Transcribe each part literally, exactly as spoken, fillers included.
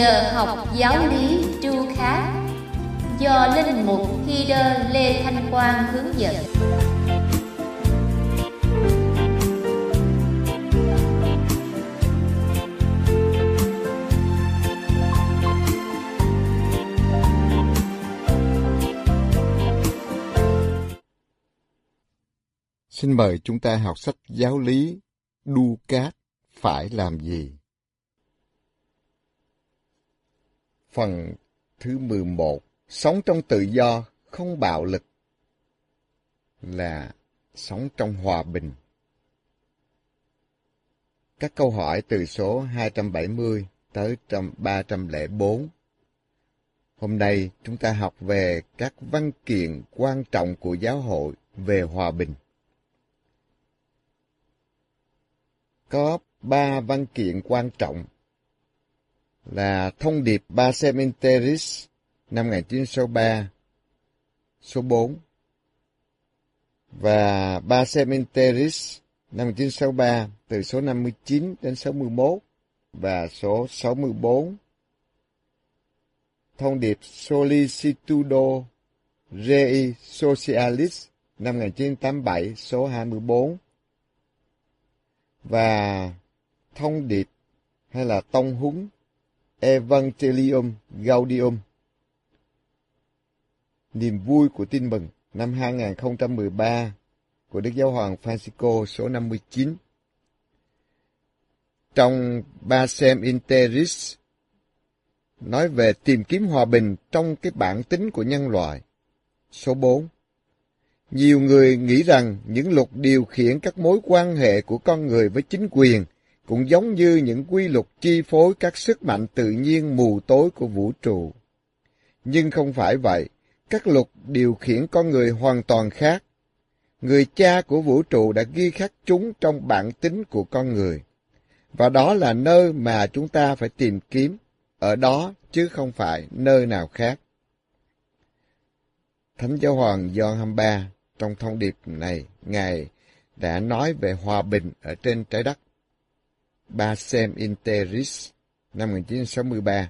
Giờ học giáo lý tru khác do Linh Mục Hy Đơ Lê Thanh Quang hướng dẫn. Xin mời chúng ta học sách giáo lý Đu-cát phải làm gì? Phần thứ mười một, sống trong tự do, không bạo lực, là sống trong hòa bình. Các câu hỏi từ số hai trăm bảy mươi tới ba trăm lẻ bốn. Hôm nay chúng ta học về các văn kiện quan trọng của giáo hội về hòa bình. Có ba văn kiện quan trọng là Thông điệp Pacem in Terris năm một nghìn chín trăm sáu mươi ba, số bốn, và Pacem in Terris năm một nghìn chín trăm sáu mươi ba từ số năm mươi chín đến sáu mươi mốt, và số sáu mươi bốn, Thông điệp Solicitudo Rei Socialis năm một nghìn chín trăm tám mươi bảy, số hai mươi bốn, và thông điệp hay là tông huấn Evangelium Gaudium, niềm vui của tin mừng năm hai nghìn không trăm mười ba của Đức Giáo hoàng Francisco, số năm mươi chín. Trong Pacem in Terris nói về tìm kiếm hòa bình trong cái bản tính của nhân loại, số bốn. Nhiều người nghĩ rằng những luật điều khiển các mối quan hệ của con người với chính quyền cũng giống như những quy luật chi phối các sức mạnh tự nhiên mù tối của vũ trụ. Nhưng không phải vậy, các luật điều khiển con người hoàn toàn khác. Người cha của vũ trụ đã ghi khắc chúng trong bản tính của con người, và đó là nơi mà chúng ta phải tìm kiếm, ở đó chứ không phải nơi nào khác. Thánh Giáo hoàng Gioan hai mươi ba trong thông điệp này, Ngài đã nói về hòa bình ở trên trái đất. Pacem in Terris năm một nghìn chín trăm sáu mươi ba.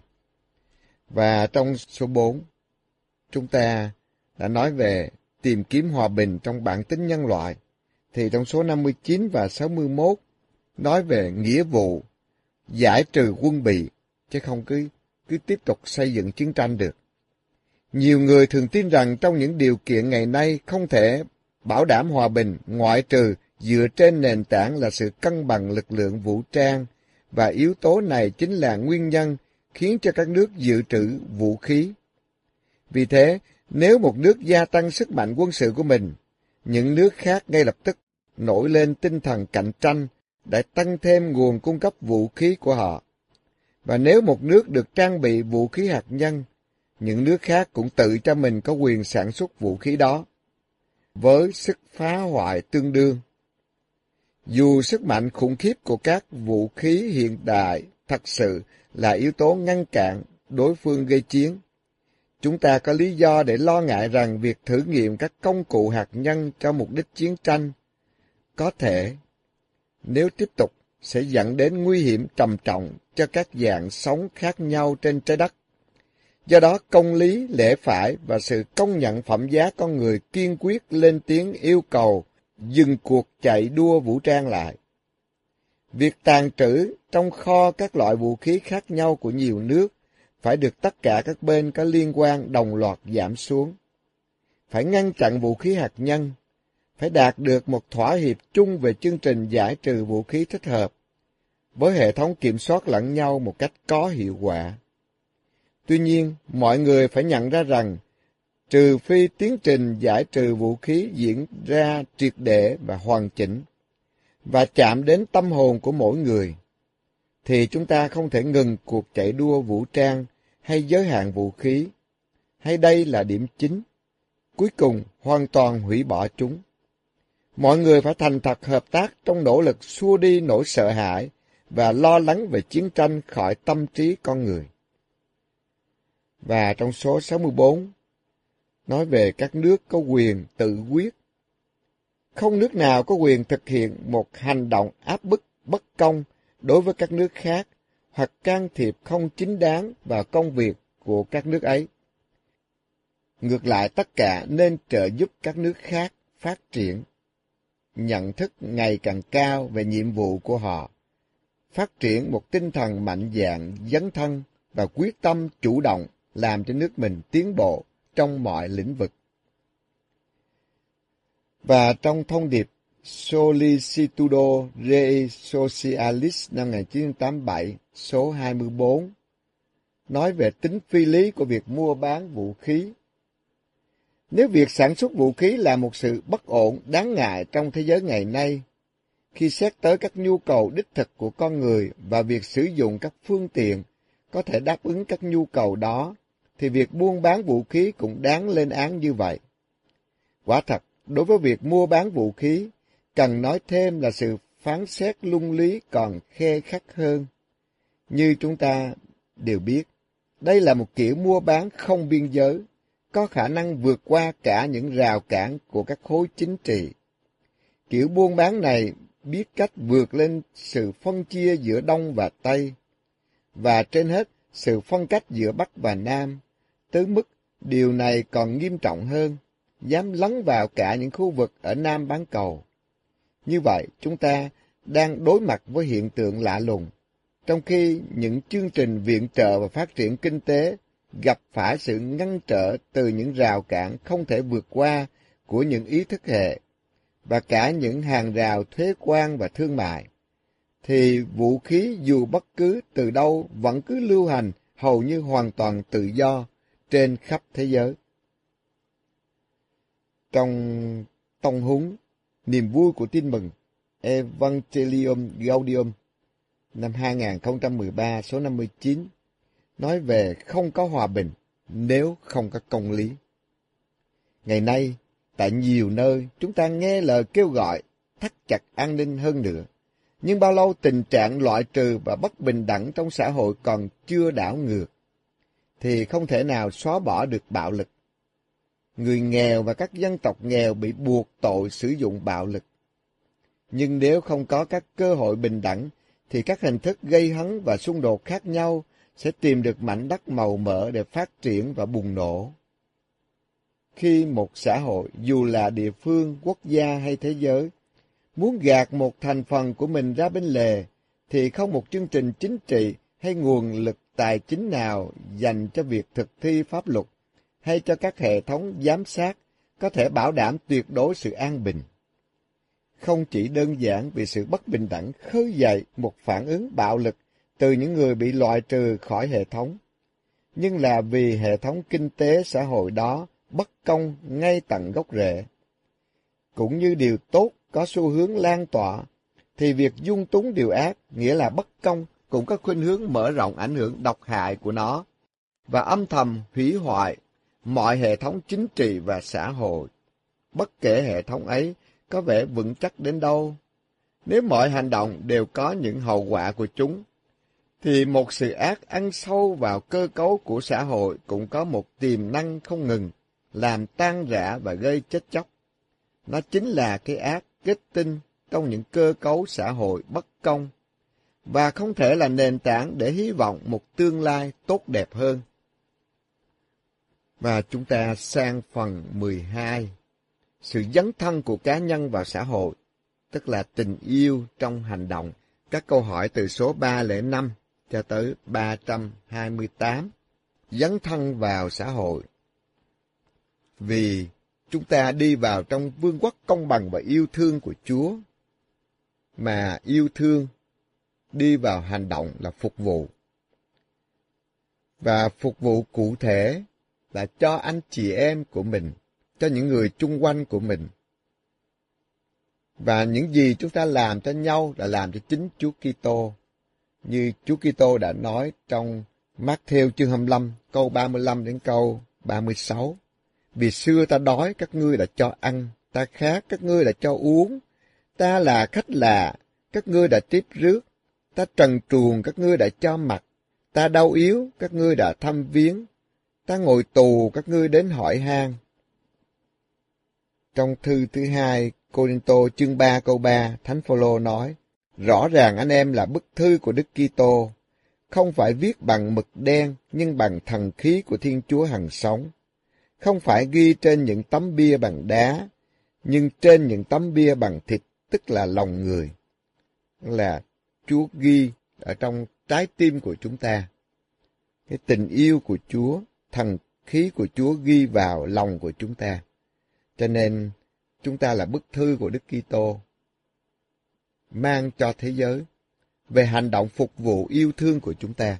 Và trong số bốn, chúng ta đã nói về tìm kiếm hòa bình trong bản tính nhân loại. Thì trong số năm mươi chín và sáu mươi mốt nói về nghĩa vụ giải trừ quân bị, chứ không cứ, cứ tiếp tục xây dựng chiến tranh được. Nhiều người thường tin rằng trong những điều kiện ngày nay không thể bảo đảm hòa bình ngoại trừ dựa trên nền tảng là sự cân bằng lực lượng vũ trang, và yếu tố này chính là nguyên nhân khiến cho các nước dự trữ vũ khí. Vì thế, nếu một nước gia tăng sức mạnh quân sự của mình, những nước khác ngay lập tức nổi lên tinh thần cạnh tranh để tăng thêm nguồn cung cấp vũ khí của họ. Và nếu một nước được trang bị vũ khí hạt nhân, những nước khác cũng tự cho mình có quyền sản xuất vũ khí đó, với sức phá hoại tương đương. Dù sức mạnh khủng khiếp của các vũ khí hiện đại thật sự là yếu tố ngăn cản đối phương gây chiến, chúng ta có lý do để lo ngại rằng việc thử nghiệm các công cụ hạt nhân cho mục đích chiến tranh có thể, nếu tiếp tục, sẽ dẫn đến nguy hiểm trầm trọng cho các dạng sống khác nhau trên trái đất. Do đó, công lý, lẽ phải và sự công nhận phẩm giá con người kiên quyết lên tiếng yêu cầu dừng cuộc chạy đua vũ trang lại. Việc tàng trữ trong kho các loại vũ khí khác nhau của nhiều nước phải được tất cả các bên có liên quan đồng loạt giảm xuống. Phải ngăn chặn vũ khí hạt nhân, phải đạt được một thỏa hiệp chung về chương trình giải trừ vũ khí thích hợp, với hệ thống kiểm soát lẫn nhau một cách có hiệu quả. Tuy nhiên, mọi người phải nhận ra rằng, trừ phi tiến trình giải trừ vũ khí diễn ra triệt để và hoàn chỉnh, và chạm đến tâm hồn của mỗi người, thì chúng ta không thể ngừng cuộc chạy đua vũ trang hay giới hạn vũ khí, hay đây là điểm chính, cuối cùng hoàn toàn hủy bỏ chúng. Mọi người phải thành thật hợp tác trong nỗ lực xua đi nỗi sợ hãi và lo lắng về chiến tranh khỏi tâm trí con người. Và trong số sáu mươi bốn, nói về các nước có quyền tự quyết. Không nước nào có quyền thực hiện một hành động áp bức bất công đối với các nước khác, hoặc can thiệp không chính đáng vào công việc của các nước ấy. Ngược lại, tất cả nên trợ giúp các nước khác phát triển, nhận thức ngày càng cao về nhiệm vụ của họ, phát triển một tinh thần mạnh dạn, dấn thân và quyết tâm chủ động làm cho nước mình tiến bộ trong mọi lĩnh vực. Và trong thông điệp Solicitudo Rei Socialis năm một nghìn chín trăm tám mươi bảy, số hai mươi bốn, nói về tính phi lý của việc mua bán vũ khí. Nếu việc sản xuất vũ khí là một sự bất ổn đáng ngại trong thế giới ngày nay, khi xét tới các nhu cầu đích thực của con người và việc sử dụng các phương tiện có thể đáp ứng các nhu cầu đó, thì việc buôn bán vũ khí cũng đáng lên án như vậy. Quả thật, đối với việc mua bán vũ khí, cần nói thêm là sự phán xét luân lý còn khe khắt hơn. Như chúng ta đều biết, đây là một kiểu mua bán không biên giới, có khả năng vượt qua cả những rào cản của các khối chính trị. Kiểu buôn bán này biết cách vượt lên sự phân chia giữa Đông và Tây, và trên hết sự phân cách giữa Bắc và Nam, tới mức điều này còn nghiêm trọng hơn, dám lấn vào cả những khu vực ở Nam bán cầu. Như vậy, chúng ta đang đối mặt với hiện tượng lạ lùng, trong khi những chương trình viện trợ và phát triển kinh tế gặp phải sự ngăn trở từ những rào cản không thể vượt qua của những ý thức hệ, và cả những hàng rào thuế quan và thương mại, thì vũ khí dù bất cứ từ đâu vẫn cứ lưu hành hầu như hoàn toàn tự do trên khắp thế giới. Trong tông huấn Niềm vui của tin mừng Evangelium Gaudium năm hai nghìn không trăm mười ba, số năm mươi chín, nói về không có hòa bình nếu không có công lý. Ngày nay, tại nhiều nơi, chúng ta nghe lời kêu gọi thắt chặt an ninh hơn nữa. Nhưng bao lâu tình trạng loại trừ và bất bình đẳng trong xã hội còn chưa đảo ngược, thì không thể nào xóa bỏ được bạo lực. Người nghèo và các dân tộc nghèo bị buộc tội sử dụng bạo lực. Nhưng nếu không có các cơ hội bình đẳng, thì các hình thức gây hấn và xung đột khác nhau sẽ tìm được mảnh đất màu mỡ để phát triển và bùng nổ. Khi một xã hội, dù là địa phương, quốc gia hay thế giới, muốn gạt một thành phần của mình ra bên lề, thì không một chương trình chính trị hay nguồn lực tài chính nào dành cho việc thực thi pháp luật hay cho các hệ thống giám sát có thể bảo đảm tuyệt đối sự an bình. Không chỉ đơn giản vì sự bất bình đẳng khơi dậy một phản ứng bạo lực từ những người bị loại trừ khỏi hệ thống, nhưng là vì hệ thống kinh tế xã hội đó bất công ngay tận gốc rễ. Cũng như điều tốt có xu hướng lan tỏa, thì việc dung túng điều ác, nghĩa là bất công, cũng có khuynh hướng mở rộng ảnh hưởng độc hại của nó, và âm thầm hủy hoại mọi hệ thống chính trị và xã hội, bất kể hệ thống ấy có vẻ vững chắc đến đâu. Nếu mọi hành động đều có những hậu quả của chúng, thì một sự ác ăn sâu vào cơ cấu của xã hội cũng có một tiềm năng không ngừng, làm tan rã và gây chết chóc. Nó chính là cái ác kết tinh trong những cơ cấu xã hội bất công, và không thể là nền tảng để hy vọng một tương lai tốt đẹp hơn. Và chúng ta sang phần mười hai, sự dấn thân của cá nhân vào xã hội, tức là tình yêu trong hành động. Các câu hỏi từ số ba không năm cho tới ba trăm hai mươi tám, dấn thân vào xã hội. Vì chúng ta đi vào trong vương quốc công bằng và yêu thương của Chúa, mà yêu thương đi vào hành động là phục vụ. Và phục vụ cụ thể là cho anh chị em của mình, cho những người chung quanh của mình. Và những gì chúng ta làm cho nhau là làm cho chính Chúa Kitô. Như Chúa Kitô đã nói trong Mác-thêu chương hai mươi lăm, câu ba mươi lăm đến câu ba mươi sáu. Vì xưa ta đói, các ngươi đã cho ăn, ta khát, các ngươi đã cho uống, ta là khách lạ, các ngươi đã tiếp rước, ta trần truồng, các ngươi đã cho mặc, ta đau yếu, các ngươi đã thăm viếng, ta ngồi tù, các ngươi đến hỏi han. Trong thư thứ hai, Cô-rinh-tô chương ba câu ba, Thánh Phô-lô nói, rõ ràng anh em là bức thư của Đức Kitô, không phải viết bằng mực đen nhưng bằng thần khí của Thiên Chúa hằng sống, không phải ghi trên những tấm bia bằng đá, nhưng trên những tấm bia bằng thịt, tức là lòng người. Là Chúa ghi ở trong trái tim của chúng ta. Cái tình yêu của Chúa, thần khí của Chúa ghi vào lòng của chúng ta. Cho nên chúng ta là bức thư của Đức Kitô mang cho thế giới về hành động phục vụ yêu thương của chúng ta.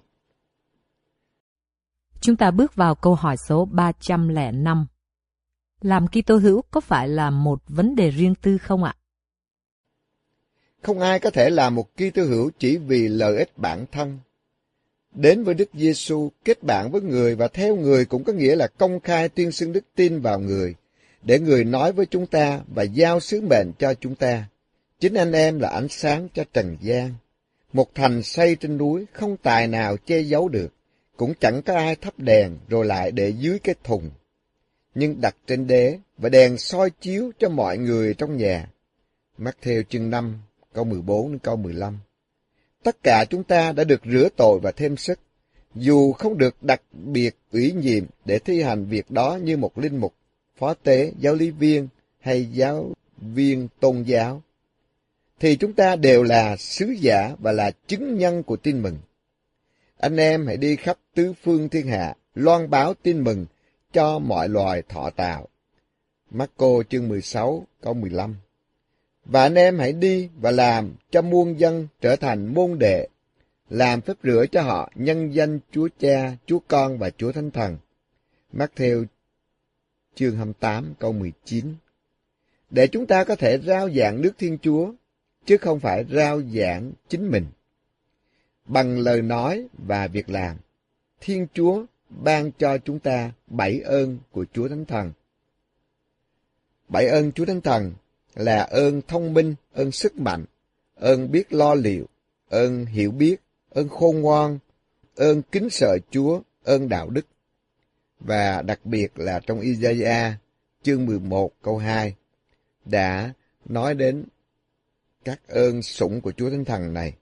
Chúng ta bước vào câu hỏi số ba trăm lẻ năm. Làm Kitô hữu có phải là một vấn đề riêng tư không ạ? Không ai có thể làm một Kitô hữu chỉ vì lợi ích bản thân. Đến với Đức Giêsu, kết bạn với người và theo người cũng có nghĩa là công khai tuyên xưng đức tin vào người, để người nói với chúng ta và giao sứ mệnh cho chúng ta. Chính anh em là ánh sáng cho trần gian. Một thành xây trên núi không tài nào che giấu được, cũng chẳng có ai thắp đèn rồi lại để dưới cái thùng, nhưng đặt trên đế và đèn soi chiếu cho mọi người trong nhà. Mác-thêu chương năm, câu mười bốn đến câu mười lăm. Tất cả chúng ta đã được rửa tội và thêm sức, dù không được đặc biệt ủy nhiệm để thi hành việc đó như một linh mục, phó tế, giáo lý viên hay giáo viên tôn giáo, thì chúng ta đều là sứ giả và là chứng nhân của tin mừng. Anh em hãy đi khắp tứ phương thiên hạ, loan báo tin mừng cho mọi loài thọ tạo. Mác-cô chương mười sáu, câu mười lăm. Và anh em hãy đi và làm cho muôn dân trở thành môn đệ, làm phép rửa cho họ nhân danh Chúa Cha, Chúa Con và Chúa Thánh Thần. Mác-thêu chương hai mươi tám, câu mười chín. Để chúng ta có thể rao giảng nước Thiên Chúa, chứ không phải rao giảng chính mình. Bằng lời nói và việc làm, Thiên Chúa ban cho chúng ta bảy ơn của Chúa Thánh Thần. Bảy ơn Chúa Thánh Thần là ơn thông minh, ơn sức mạnh, ơn biết lo liệu, ơn hiểu biết, ơn khôn ngoan, ơn kính sợ Chúa, ơn đạo đức. Và đặc biệt là trong Isaiah chương mười một câu hai đã nói đến các ơn sủng của Chúa Thánh Thần này.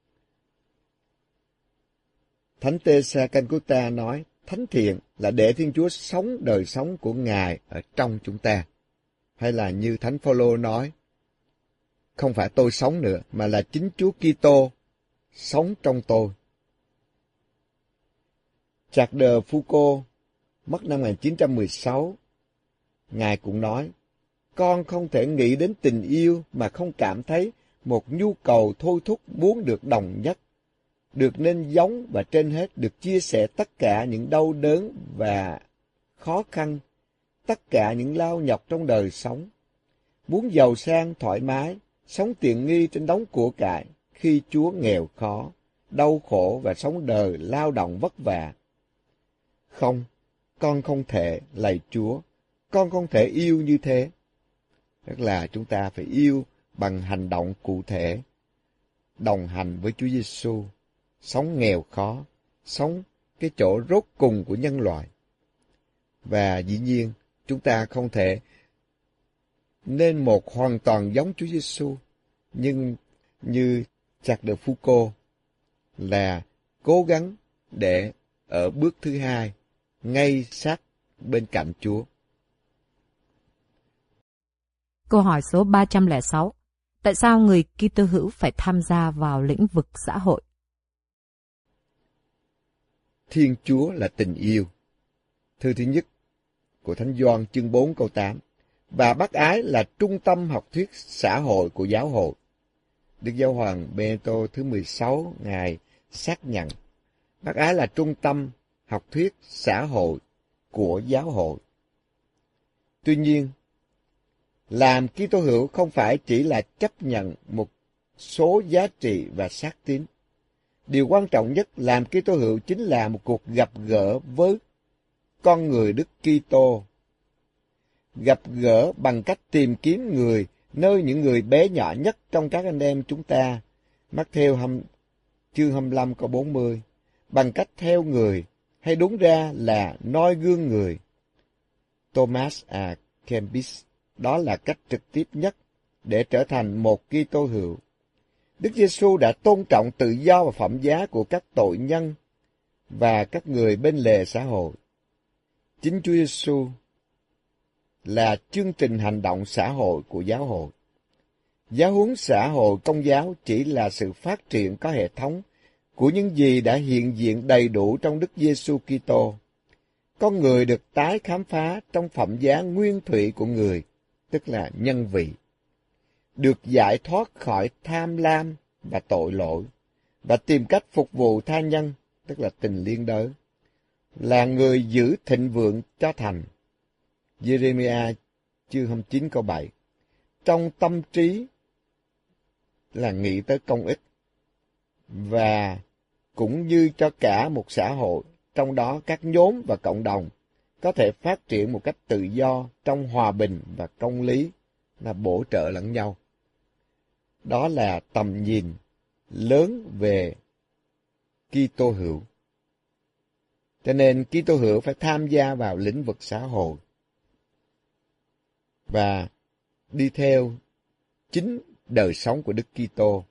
Thánh Tê-sa Can-cú-ta nói, thánh thiện là để Thiên Chúa sống đời sống của Ngài ở trong chúng ta. Hay là như Thánh Phao-lô nói, không phải tôi sống nữa, mà là chính Chúa Kitô sống trong tôi. Charles de Foucault mất năm một nghìn chín trăm mười sáu, Ngài cũng nói, con không thể nghĩ đến tình yêu mà không cảm thấy một nhu cầu thôi thúc muốn được đồng nhất, được nên giống và trên hết được chia sẻ tất cả những đau đớn và khó khăn, tất cả những lao nhọc trong đời sống. Muốn giàu sang thoải mái, sống tiện nghi trên đống của cải, khi Chúa nghèo khó, đau khổ và sống đời lao động vất vả. Không, con không thể, lạy Chúa, con không thể yêu như thế. Tức là chúng ta phải yêu bằng hành động cụ thể, đồng hành với Chúa Giêsu, sống nghèo khó, sống cái chỗ rốt cùng của nhân loại. Và dĩ nhiên, chúng ta không thể nên một hoàn toàn giống Chúa Giêsu, nhưng như Charles de Foucault là cố gắng để ở bước thứ hai, ngay sát bên cạnh Chúa. Câu hỏi số ba trăm lẻ sáu. Tại sao người Kitô hữu phải tham gia vào lĩnh vực xã hội? Thiên Chúa là tình yêu. Thư thứ nhất của Thánh Gioan chương bốn câu tám. Và bác ái là trung tâm học thuyết xã hội của giáo hội. Đức Giáo hoàng Benedicto thứ mười sáu Ngài xác nhận bác ái là trung tâm học thuyết xã hội của giáo hội. Tuy nhiên, làm Kitô hữu không phải chỉ là chấp nhận một số giá trị và xác tín. Điều quan trọng nhất làm Kitô hữu chính là một cuộc gặp gỡ với con người Đức Kitô. Gặp gỡ bằng cách tìm kiếm người nơi những người bé nhỏ nhất trong các anh em chúng ta. Mác-thêu chương hai mươi lăm câu bốn mươi. Bằng cách theo người, hay đúng ra là noi gương người. Thomas à Kempis. Đó là cách trực tiếp nhất để trở thành một Kitô hữu. Đức Giêsu đã tôn trọng tự do và phẩm giá của các tội nhân và các người bên lề xã hội. Chính Chúa Giêsu là chương trình hành động xã hội của giáo hội. Giáo huấn xã hội Công giáo chỉ là sự phát triển có hệ thống của những gì đã hiện diện đầy đủ trong Đức Giêsu Kitô. Con người được tái khám phá trong phẩm giá nguyên thủy của người, tức là nhân vị, được giải thoát khỏi tham lam và tội lỗi, và tìm cách phục vụ tha nhân, tức là tình liên đới, là người giữ thịnh vượng cho thành. Giê-rê-mi-a chương hai mươi chín câu bảy. Trong tâm trí là nghĩ tới công ích, và cũng như cho cả một xã hội, trong đó các nhóm và cộng đồng có thể phát triển một cách tự do trong hòa bình và công lý, là bổ trợ lẫn nhau. Đó là tầm nhìn lớn về Kitô hữu. Cho nên Kitô hữu phải tham gia vào lĩnh vực xã hội và đi theo chính đời sống của Đức Kitô.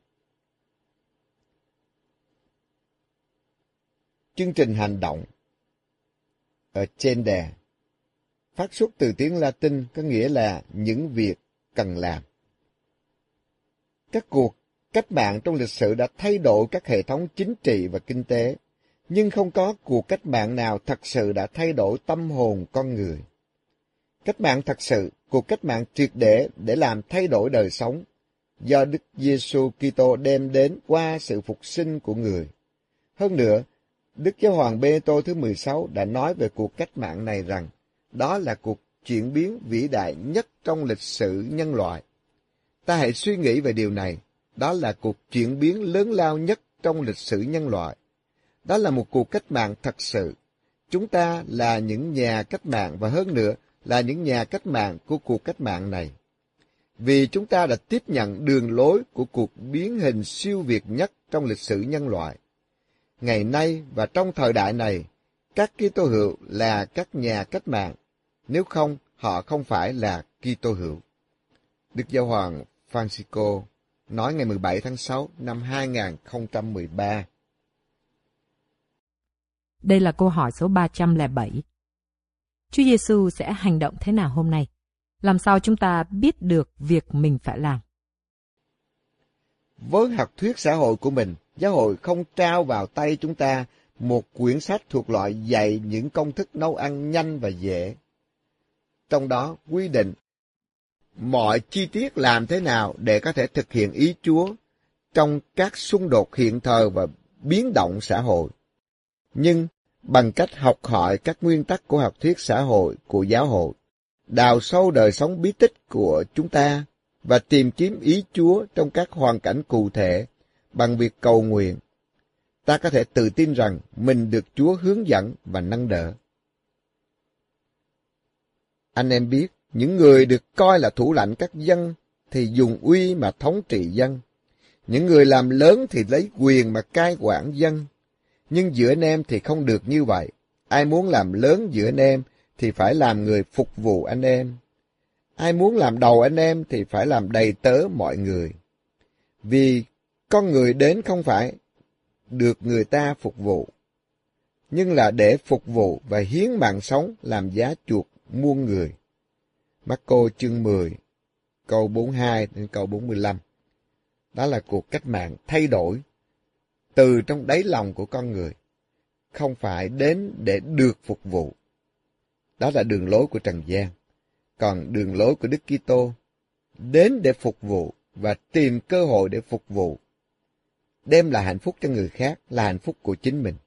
Chương trình hành động ở trên đề phát xuất từ tiếng Latin, có nghĩa là những việc cần làm. Các cuộc cách mạng trong lịch sử đã thay đổi các hệ thống chính trị và kinh tế, nhưng không có cuộc cách mạng nào thật sự đã thay đổi tâm hồn con người. Cách mạng thật sự, cuộc cách mạng triệt để để làm thay đổi đời sống, do Đức Giêsu Kitô đem đến qua sự phục sinh của người. Hơn nữa, Đức Giáo hoàng Bê-tô thứ mười sáu đã nói về cuộc cách mạng này rằng đó là cuộc chuyển biến vĩ đại nhất trong lịch sử nhân loại. Ta hãy suy nghĩ về điều này, đó là cuộc chuyển biến lớn lao nhất trong lịch sử nhân loại. Đó là một cuộc cách mạng thật sự. Chúng ta là những nhà cách mạng, và hơn nữa là những nhà cách mạng của cuộc cách mạng này. Vì chúng ta đã tiếp nhận đường lối của cuộc biến hình siêu việt nhất trong lịch sử nhân loại. Ngày nay và trong thời đại này, các Kitô hữu là các nhà cách mạng, nếu không, họ không phải là Kitô hữu. Đức Giáo hoàng Francisco nói ngày mười bảy tháng sáu năm hai nghìn không trăm mười ba. Đây là câu hỏi số ba trăm lẻ bảy. Chúa Giêsu sẽ hành động thế nào hôm nay? Làm sao chúng ta biết được việc mình phải làm? Với học thuyết xã hội của mình, giáo hội không trao vào tay chúng ta một quyển sách thuộc loại dạy những công thức nấu ăn nhanh và dễ. Trong đó quy định mọi chi tiết làm thế nào để có thể thực hiện ý Chúa trong các xung đột hiện thời và biến động xã hội. Nhưng bằng cách học hỏi các nguyên tắc của học thuyết xã hội của giáo hội, đào sâu đời sống bí tích của chúng ta và tìm kiếm ý Chúa trong các hoàn cảnh cụ thể bằng việc cầu nguyện, ta có thể tự tin rằng mình được Chúa hướng dẫn và nâng đỡ. Anh em biết, những người được coi là thủ lãnh các dân thì dùng uy mà thống trị dân. Những người làm lớn thì lấy quyền mà cai quản dân. Nhưng giữa anh em thì không được như vậy. Ai muốn làm lớn giữa anh em thì phải làm người phục vụ anh em. Ai muốn làm đầu anh em thì phải làm đầy tớ mọi người. Vì con người đến không phải được người ta phục vụ, nhưng là để phục vụ và hiến mạng sống làm giá chuộc muôn người. Mác-cô chương mười, câu bốn mươi hai đến câu bốn mươi lăm. Đó là cuộc cách mạng thay đổi từ trong đáy lòng của con người, không phải đến để được phục vụ. Đó là đường lối của trần gian. Còn đường lối của Đức Kitô đến để phục vụ và tìm cơ hội để phục vụ, đem lại hạnh phúc cho người khác, là hạnh phúc của chính mình.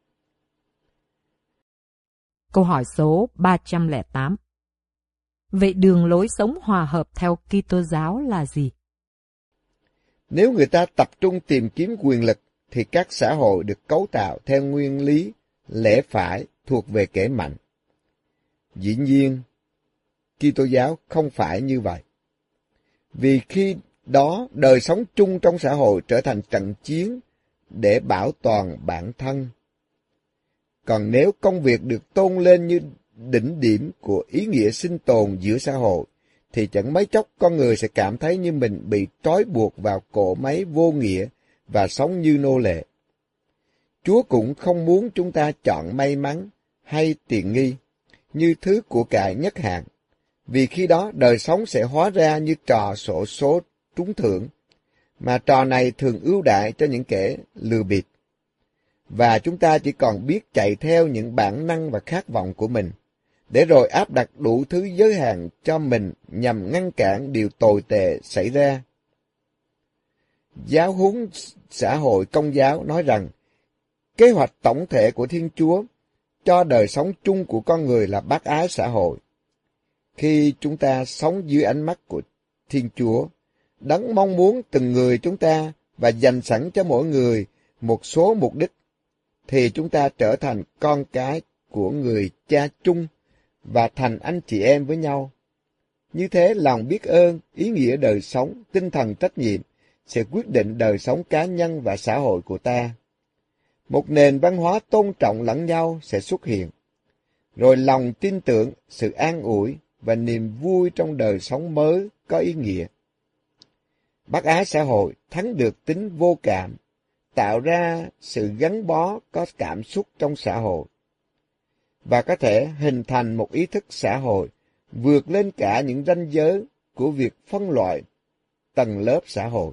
Câu hỏi số ba trăm lẻ tám. Vậy đường lối sống hòa hợp theo Kitô giáo là gì? Nếu người ta tập trung tìm kiếm quyền lực, thì các xã hội được cấu tạo theo nguyên lý lẽ phải thuộc về kẻ mạnh. Dĩ nhiên, Kitô giáo không phải như vậy. Vì khi đó, đời sống chung trong xã hội trở thành trận chiến để bảo toàn bản thân. Còn nếu công việc được tôn lên như đỉnh điểm của ý nghĩa sinh tồn giữa xã hội, thì chẳng mấy chốc con người sẽ cảm thấy như mình bị trói buộc vào cỗ máy vô nghĩa và sống như nô lệ. Chúa cũng không muốn chúng ta chọn may mắn hay tiện nghi như thứ của cải nhất hạng, vì khi đó đời sống sẽ hóa ra như trò xổ số trúng thưởng, mà trò này thường ưu đãi cho những kẻ lừa bịp. Và chúng ta chỉ còn biết chạy theo những bản năng và khát vọng của mình, để rồi áp đặt đủ thứ giới hạn cho mình nhằm ngăn cản điều tồi tệ xảy ra. Giáo huấn xã hội Công giáo nói rằng, kế hoạch tổng thể của Thiên Chúa cho đời sống chung của con người là bác ái xã hội. Khi chúng ta sống dưới ánh mắt của Thiên Chúa, Đấng mong muốn từng người chúng ta và dành sẵn cho mỗi người một số mục đích, thì chúng ta trở thành con cái của người cha chung và thành anh chị em với nhau. Như thế, lòng biết ơn, ý nghĩa đời sống, tinh thần trách nhiệm sẽ quyết định đời sống cá nhân và xã hội của ta. Một nền văn hóa tôn trọng lẫn nhau sẽ xuất hiện, rồi lòng tin tưởng, sự an ủi và niềm vui trong đời sống mới có ý nghĩa. Bác ái xã hội thắng được tính vô cảm, tạo ra sự gắn bó có cảm xúc trong xã hội, và có thể hình thành một ý thức xã hội vượt lên cả những ranh giới của việc phân loại tầng lớp xã hội.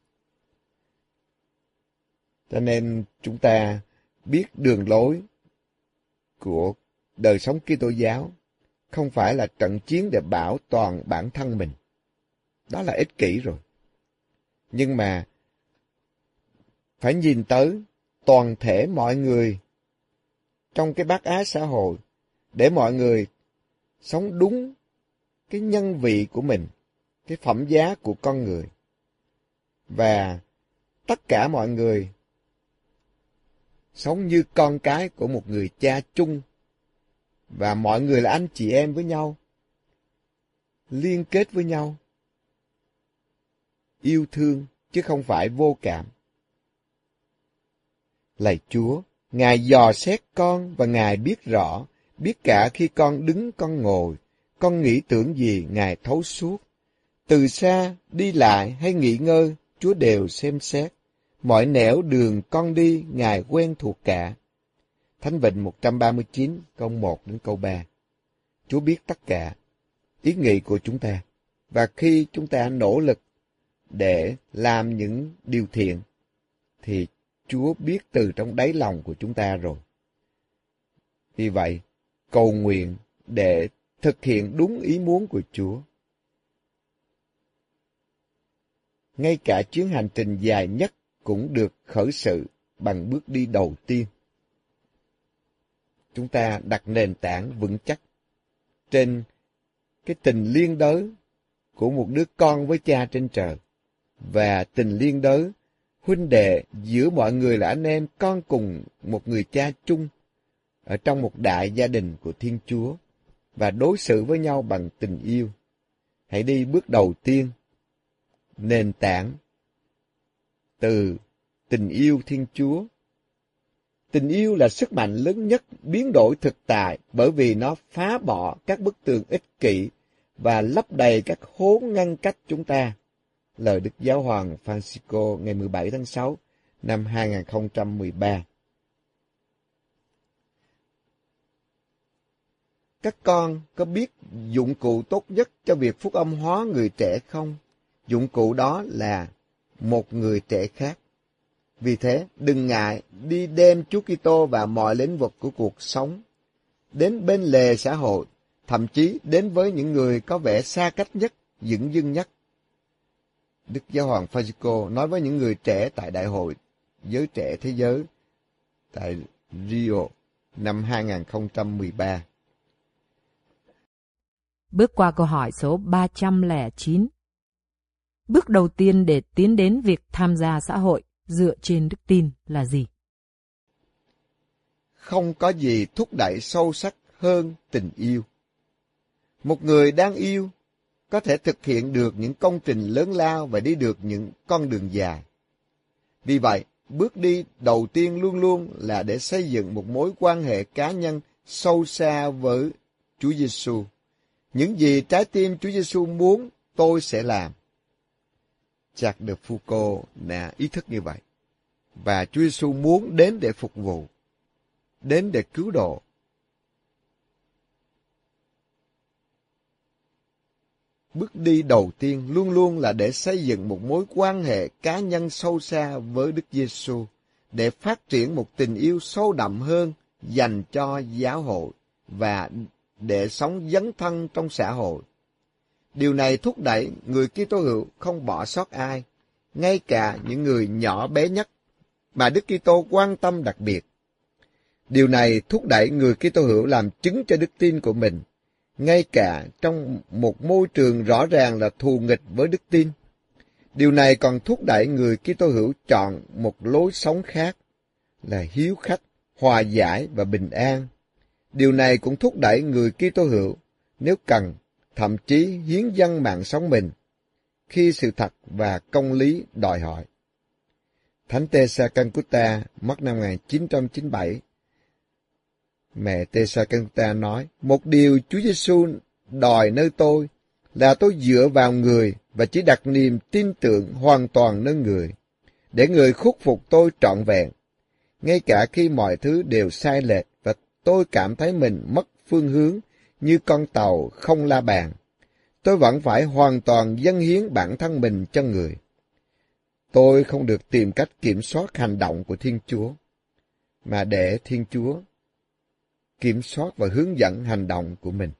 Cho nên chúng ta biết đường lối của đời sống Kitô giáo không phải là trận chiến để bảo toàn bản thân mình. Đó là ích kỷ rồi. Nhưng mà phải nhìn tới toàn thể mọi người trong cái bác ái xã hội, để mọi người sống đúng cái nhân vị của mình, cái phẩm giá của con người. Và tất cả mọi người sống như con cái của một người cha chung, và mọi người là anh chị em với nhau, liên kết với nhau, yêu thương chứ không phải vô cảm. Lạy Chúa, Ngài dò xét con và Ngài biết rõ, biết cả khi con đứng con ngồi, con nghĩ tưởng gì Ngài thấu suốt. Từ xa, đi lại hay nghỉ ngơi, Chúa đều xem xét. Mọi nẻo đường con đi, Ngài quen thuộc cả. Thánh Vịnh một trăm ba mươi chín, câu một đến câu ba. Chúa biết tất cả ý nghĩ của chúng ta, và khi chúng ta nỗ lực để làm những điều thiện, thì Chúa biết từ trong đáy lòng của chúng ta rồi. Vì vậy, cầu nguyện để thực hiện đúng ý muốn của Chúa. Ngay cả chuyến hành trình dài nhất cũng được khởi sự bằng bước đi đầu tiên. Chúng ta đặt nền tảng vững chắc trên cái tình liên đới của một đứa con với cha trên trời, và tình liên đới huynh đệ giữa mọi người là anh em con cùng một người cha chung ở trong một đại gia đình của Thiên Chúa, và đối xử với nhau bằng tình yêu. Hãy đi bước đầu tiên, nền tảng từ tình yêu Thiên Chúa. Tình yêu là sức mạnh lớn nhất biến đổi thực tại, bởi vì nó phá bỏ các bức tường ích kỷ và lấp đầy các hố ngăn cách chúng ta. Lời Đức Giáo hoàng Francisco ngày mười bảy tháng sáu năm hai nghìn không trăm mười ba. Các con có biết dụng cụ tốt nhất cho việc phúc âm hóa người trẻ không? Dụng cụ đó là một người trẻ khác. Vì thế, đừng ngại đi đem Chúa Kitô vào mọi lĩnh vực của cuộc sống, đến bên lề xã hội, thậm chí đến với những người có vẻ xa cách nhất, dửng dưng nhất. Đức Giáo hoàng Francisco nói với những người trẻ tại Đại hội Giới Trẻ Thế Giới tại Rio năm hai nghìn không trăm mười ba. Bước qua câu hỏi số ba trăm lẻ chín. Bước đầu tiên để tiến đến việc tham gia xã hội dựa trên đức tin là gì? Không có gì thúc đẩy sâu sắc hơn tình yêu. Một người đang yêu có thể thực hiện được những công trình lớn lao và đi được những con đường dài. Vì vậy, bước đi đầu tiên luôn luôn là để xây dựng một mối quan hệ cá nhân sâu xa với Chúa Giêsu. Những gì trái tim Chúa Giêsu muốn, tôi sẽ làm. Jacques de Foucault đã ý thức như vậy. và Chúa Giêsu muốn đến để phục vụ, đến để cứu độ. Bước đi đầu tiên luôn luôn là để xây dựng một mối quan hệ cá nhân sâu xa với Đức Giêsu, để phát triển một tình yêu sâu đậm hơn dành cho giáo hội và để sống dấn thân trong xã hội. Điều này thúc đẩy người Kitô hữu không bỏ sót ai, ngay cả những người nhỏ bé nhất mà Đức Kitô quan tâm đặc biệt. Điều này thúc đẩy người Kitô hữu làm chứng cho đức tin của mình, ngay cả trong một môi trường rõ ràng là thù nghịch với đức tin. Điều này còn thúc đẩy người Kitô hữu chọn một lối sống khác, là hiếu khách, hòa giải và bình an. Điều này cũng thúc đẩy người Kitô hữu, nếu cần, thậm chí hiến dâng mạng sống mình, khi sự thật và công lý đòi hỏi. Thánh Teresa Calcutta mất năm một nghìn chín trăm chín mươi bảy. Mẹ Teresa Calcutta nói, một điều Chúa Giêsu đòi nơi tôi là tôi dựa vào người và chỉ đặt niềm tin tưởng hoàn toàn nơi người, để người khuất phục tôi trọn vẹn, ngay cả khi mọi thứ đều sai lệch và tôi cảm thấy mình mất phương hướng như con tàu không la bàn. Tôi vẫn phải hoàn toàn dâng hiến bản thân mình cho người. Tôi không được tìm cách kiểm soát hành động của Thiên Chúa, mà để Thiên Chúa kiểm soát và hướng dẫn hành động của mình.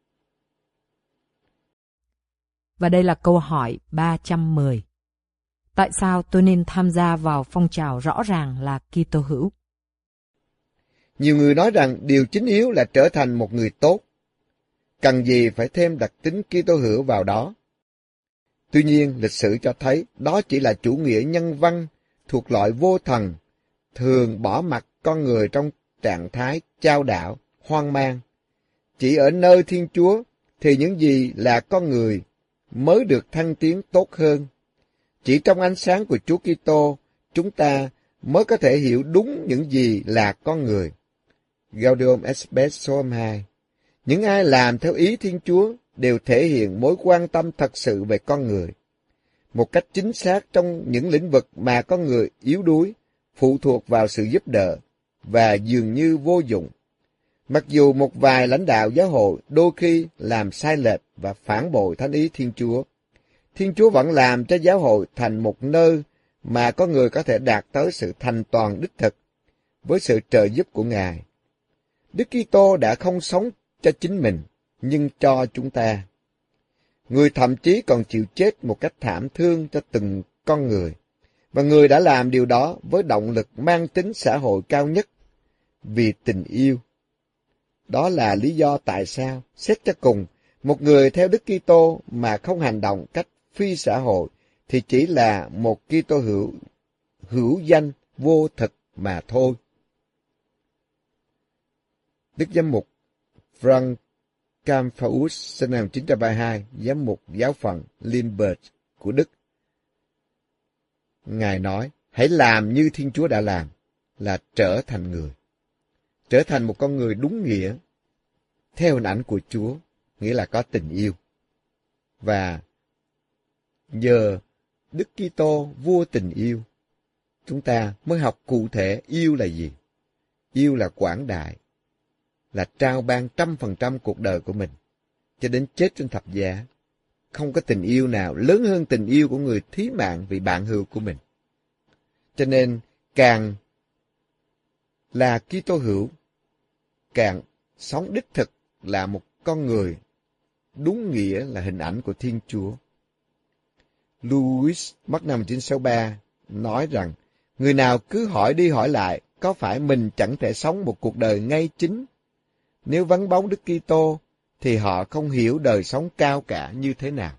Và đây là câu hỏi ba trăm mười. Tại sao tôi nên tham gia vào phong trào rõ ràng là Kitô hữu? Nhiều người nói rằng điều chính yếu là trở thành một người tốt. Cần gì phải thêm đặc tính Kitô hữu vào đó? Tuy nhiên, lịch sử cho thấy đó chỉ là chủ nghĩa nhân văn thuộc loại vô thần, thường bỏ mặc con người trong trạng thái chao đảo, hoang mang. Chỉ ở nơi Thiên Chúa thì những gì là con người mới được thăng tiến tốt hơn. Chỉ trong ánh sáng của Chúa Kitô, chúng ta mới có thể hiểu đúng những gì là con người. Gaudium et Spes số hai. Những ai làm theo ý Thiên Chúa đều thể hiện mối quan tâm thật sự về con người, một cách chính xác trong những lĩnh vực mà con người yếu đuối, phụ thuộc vào sự giúp đỡ và dường như vô dụng. Mặc dù một vài lãnh đạo giáo hội đôi khi làm sai lệch và phản bội thánh ý Thiên Chúa, Thiên Chúa vẫn làm cho giáo hội thành một nơi mà con người có thể đạt tới sự thành toàn đích thực với sự trợ giúp của Ngài. Đức Kitô đã không sống cho chính mình, nhưng cho chúng ta. Người thậm chí còn chịu chết một cách thảm thương cho từng con người, và người đã làm điều đó với động lực mang tính xã hội cao nhất, vì tình yêu. Đó là lý do tại sao, xét cho cùng, một người theo Đức Kitô mà không hành động cách phi xã hội thì chỉ là một Kitô hữu hữu danh vô thực mà thôi. Đức Giám mục Frank Kamphaus sinh năm một nghìn chín trăm ba mươi hai, giám mục giáo phận Limburg của Đức. Ngài nói, hãy làm như Thiên Chúa đã làm, là trở thành người. Trở thành một con người đúng nghĩa, theo hình ảnh của Chúa, nghĩa là có tình yêu. Và nhờ Đức Kitô vua tình yêu, chúng ta mới học cụ thể yêu là gì. Yêu là quảng đại, là trao ban trăm phần trăm cuộc đời của mình, cho đến chết trên thập giá. Không có tình yêu nào lớn hơn tình yêu của người thí mạng vì bạn hữu của mình. Cho nên, càng là Kitô hữu, càng sống đích thực là một con người đúng nghĩa là hình ảnh của Thiên Chúa. Louis mất năm một nghìn chín trăm sáu mươi ba nói rằng, người nào cứ hỏi đi hỏi lại có phải mình chẳng thể sống một cuộc đời ngay chính. Nếu vắng bóng Đức Kitô thì họ không hiểu đời sống cao cả như thế nào.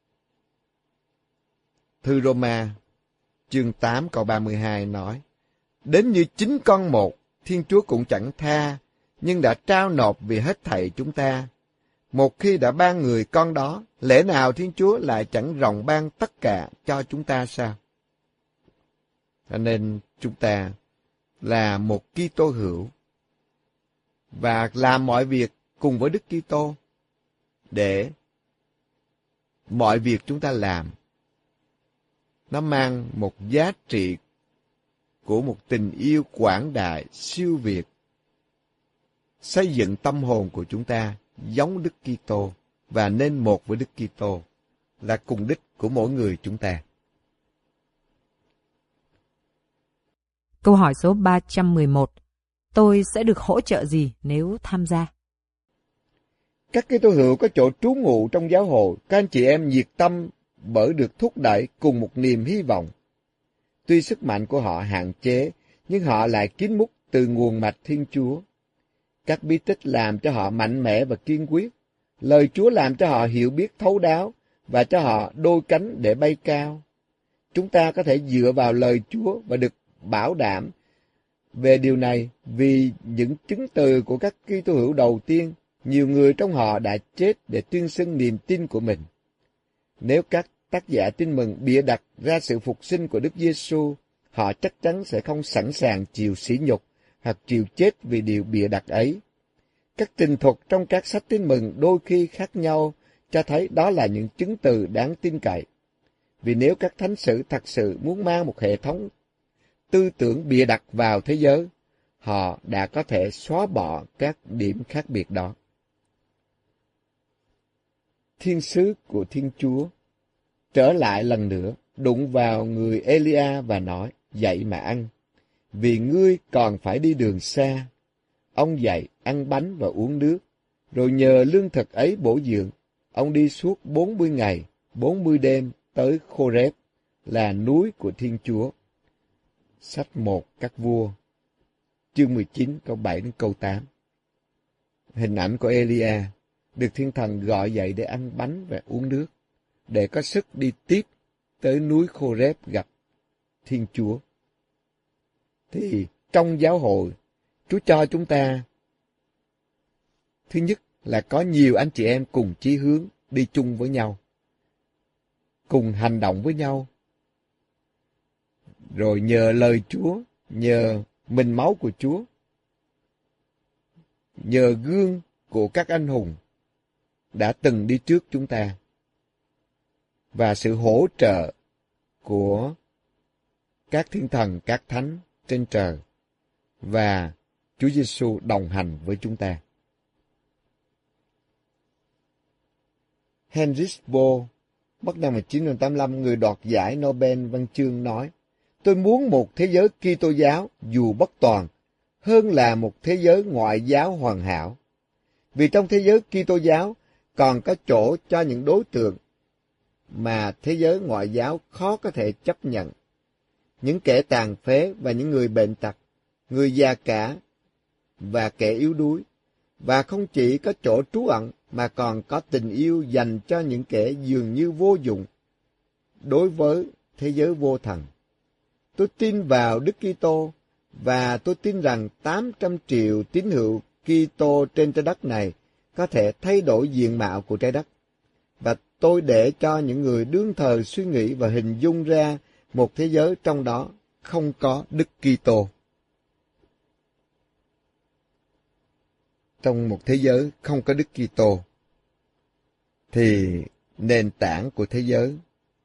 Thư Roma chương tám câu ba mươi hai nói, đến như chính con một, Thiên Chúa cũng chẳng tha, nhưng đã trao nộp vì hết thảy chúng ta. Một khi đã ban người con đó, lẽ nào Thiên Chúa lại chẳng rộng ban tất cả cho chúng ta sao? Cho nên chúng ta là một Kitô hữu và làm mọi việc cùng với Đức Kitô để mọi việc chúng ta làm nó mang một giá trị của một tình yêu quảng đại, siêu việt, xây dựng tâm hồn của chúng ta giống Đức Kitô và nên một với Đức Kitô là cùng đích của mỗi người chúng ta. Câu hỏi số ba trăm mười một. Tôi sẽ được hỗ trợ gì nếu tham gia? Các Kitô hữu có chỗ trú ngụ trong giáo hội, các anh chị em nhiệt tâm bởi được thúc đẩy cùng một niềm hy vọng. Tuy sức mạnh của họ hạn chế, nhưng họ lại kín múc từ nguồn mạch Thiên Chúa. Các bí tích làm cho họ mạnh mẽ và kiên quyết. Lời Chúa làm cho họ hiểu biết thấu đáo và cho họ đôi cánh để bay cao. Chúng ta có thể dựa vào lời Chúa và được bảo đảm về điều này vì những chứng từ của các Kitô hữu đầu tiên, nhiều người trong họ đã chết để tuyên xưng niềm tin của mình. Nếu các tác giả tin mừng bịa đặt ra sự phục sinh của Đức Giêsu, họ chắc chắn sẽ không sẵn sàng chịu sỉ nhục hoặc chịu chết vì điều bịa đặt ấy. Các trình thuật trong các sách tin mừng đôi khi khác nhau cho thấy đó là những chứng từ đáng tin cậy. Vì nếu các thánh sử thật sự muốn mang một hệ thống tư tưởng bịa đặt vào thế giới, họ đã có thể xóa bỏ các điểm khác biệt đó. Thiên sứ của Thiên Chúa trở lại lần nữa, đụng vào người Elia và nói, dậy mà ăn, vì ngươi còn phải đi đường xa. Ông dậy, ăn bánh và uống nước, rồi nhờ lương thực ấy bổ dưỡng, ông đi suốt bốn mươi ngày, bốn mươi đêm tới Khô-rép, là núi của Thiên Chúa. Sách một Các Vua, chương mười chín, câu bảy đến câu tám. Hình ảnh của Elia được Thiên Thần gọi dậy để ăn bánh và uống nước, để có sức đi tiếp tới núi Khô-rép gặp Thiên Chúa. Thì trong giáo hội, Chúa cho chúng ta, thứ nhất là có nhiều anh chị em cùng chí hướng đi chung với nhau, cùng hành động với nhau, rồi nhờ lời Chúa, nhờ mình máu của Chúa, nhờ gương của các anh hùng đã từng đi trước chúng ta, và sự hỗ trợ của các thiên thần, các thánh trên trời, và Chúa Giêsu đồng hành với chúng ta. Heinrich Böll, mất năm một nghìn chín trăm tám mươi lăm, người đoạt giải Nobel văn chương nói, tôi muốn một thế giới Kitô giáo dù bất toàn hơn là một thế giới ngoại giáo hoàn hảo. Vì trong thế giới Kitô giáo còn có chỗ cho những đối tượng mà thế giới ngoại giáo khó có thể chấp nhận. Những kẻ tàn phế và những người bệnh tật, người già cả và kẻ yếu đuối. Và không chỉ có chỗ trú ẩn mà còn có tình yêu dành cho những kẻ dường như vô dụng đối với thế giới vô thần. Tôi tin vào Đức Kitô và tôi tin rằng tám trăm triệu tín hữu Kitô trên trái đất này có thể thay đổi diện mạo của trái đất. Và tôi để cho những người đương thời suy nghĩ và hình dung ra một thế giới trong đó không có Đức Kitô. Trong một thế giới không có Đức Kitô, thì nền tảng của thế giới